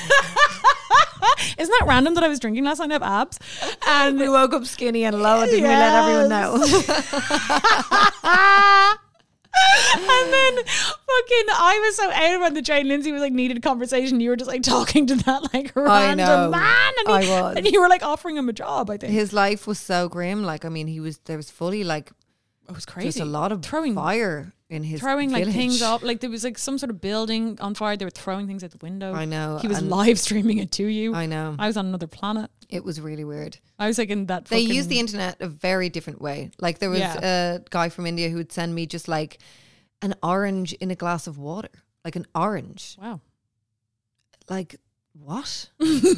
Isn't that random that I was drinking last night and I have abs? And We woke up skinny and low and didn't we let everyone know? and then fucking I was so out on the train. Lindsay was like needed a conversation. You were just like talking to that like random know. man. And I was. And you were like offering him a job, I think. His life was so grim. Like, I mean, there was fully like It was crazy. just a lot of throwing fire in his like village. things up. Like there was like some sort of building on fire. They were throwing things out the window. I know, He was and- live streaming it to you. I know. I was on another planet. It was really weird. I was like in that They fucking- use the internet a very different way. Like there was Yeah. a guy from India who would send me just like an orange in a glass of water. Like an orange. Wow. Like what?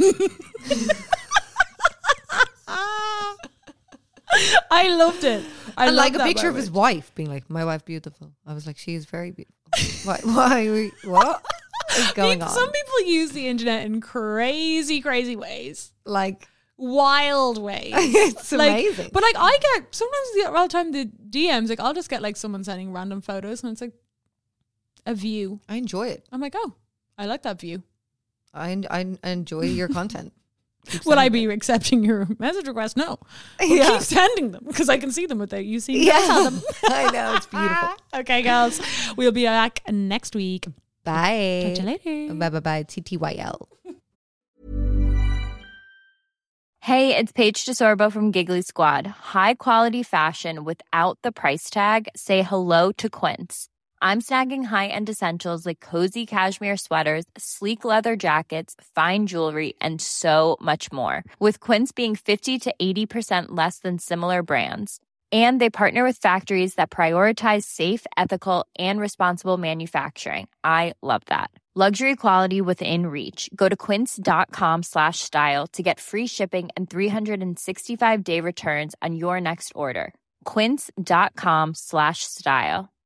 I loved it. I And like loved a that picture of his moment. wife being like, my wife beautiful. I was like, she is very beautiful. What is going on? Some people use the internet in crazy, crazy ways. Like Wild ways. it's Like, amazing. But like I get sometimes all the time the DMs, like I'll just get like someone sending random photos and it's like a view. I enjoy it. I'm like, oh, I like that view. I enjoy your content. Will I be accepting your message request? No. Well, keep sending them because I can see them without you seeing them. I know, it's beautiful. Okay, girls. We'll be back next week. Bye. Talk to you later. Bye. TTYL. Hey, it's Paige DeSorbo from Giggly Squad. High quality fashion without the price tag. Say hello to Quince. I'm snagging high-end essentials like cozy cashmere sweaters, sleek leather jackets, fine jewelry, and so much more. With Quince being 50 to 80% less than similar brands. And they partner with factories that prioritize safe, ethical, and responsible manufacturing. I love that. Luxury quality within reach. Go to quince.com/style to get free shipping and 365-day returns on your next order. Quince.com/style.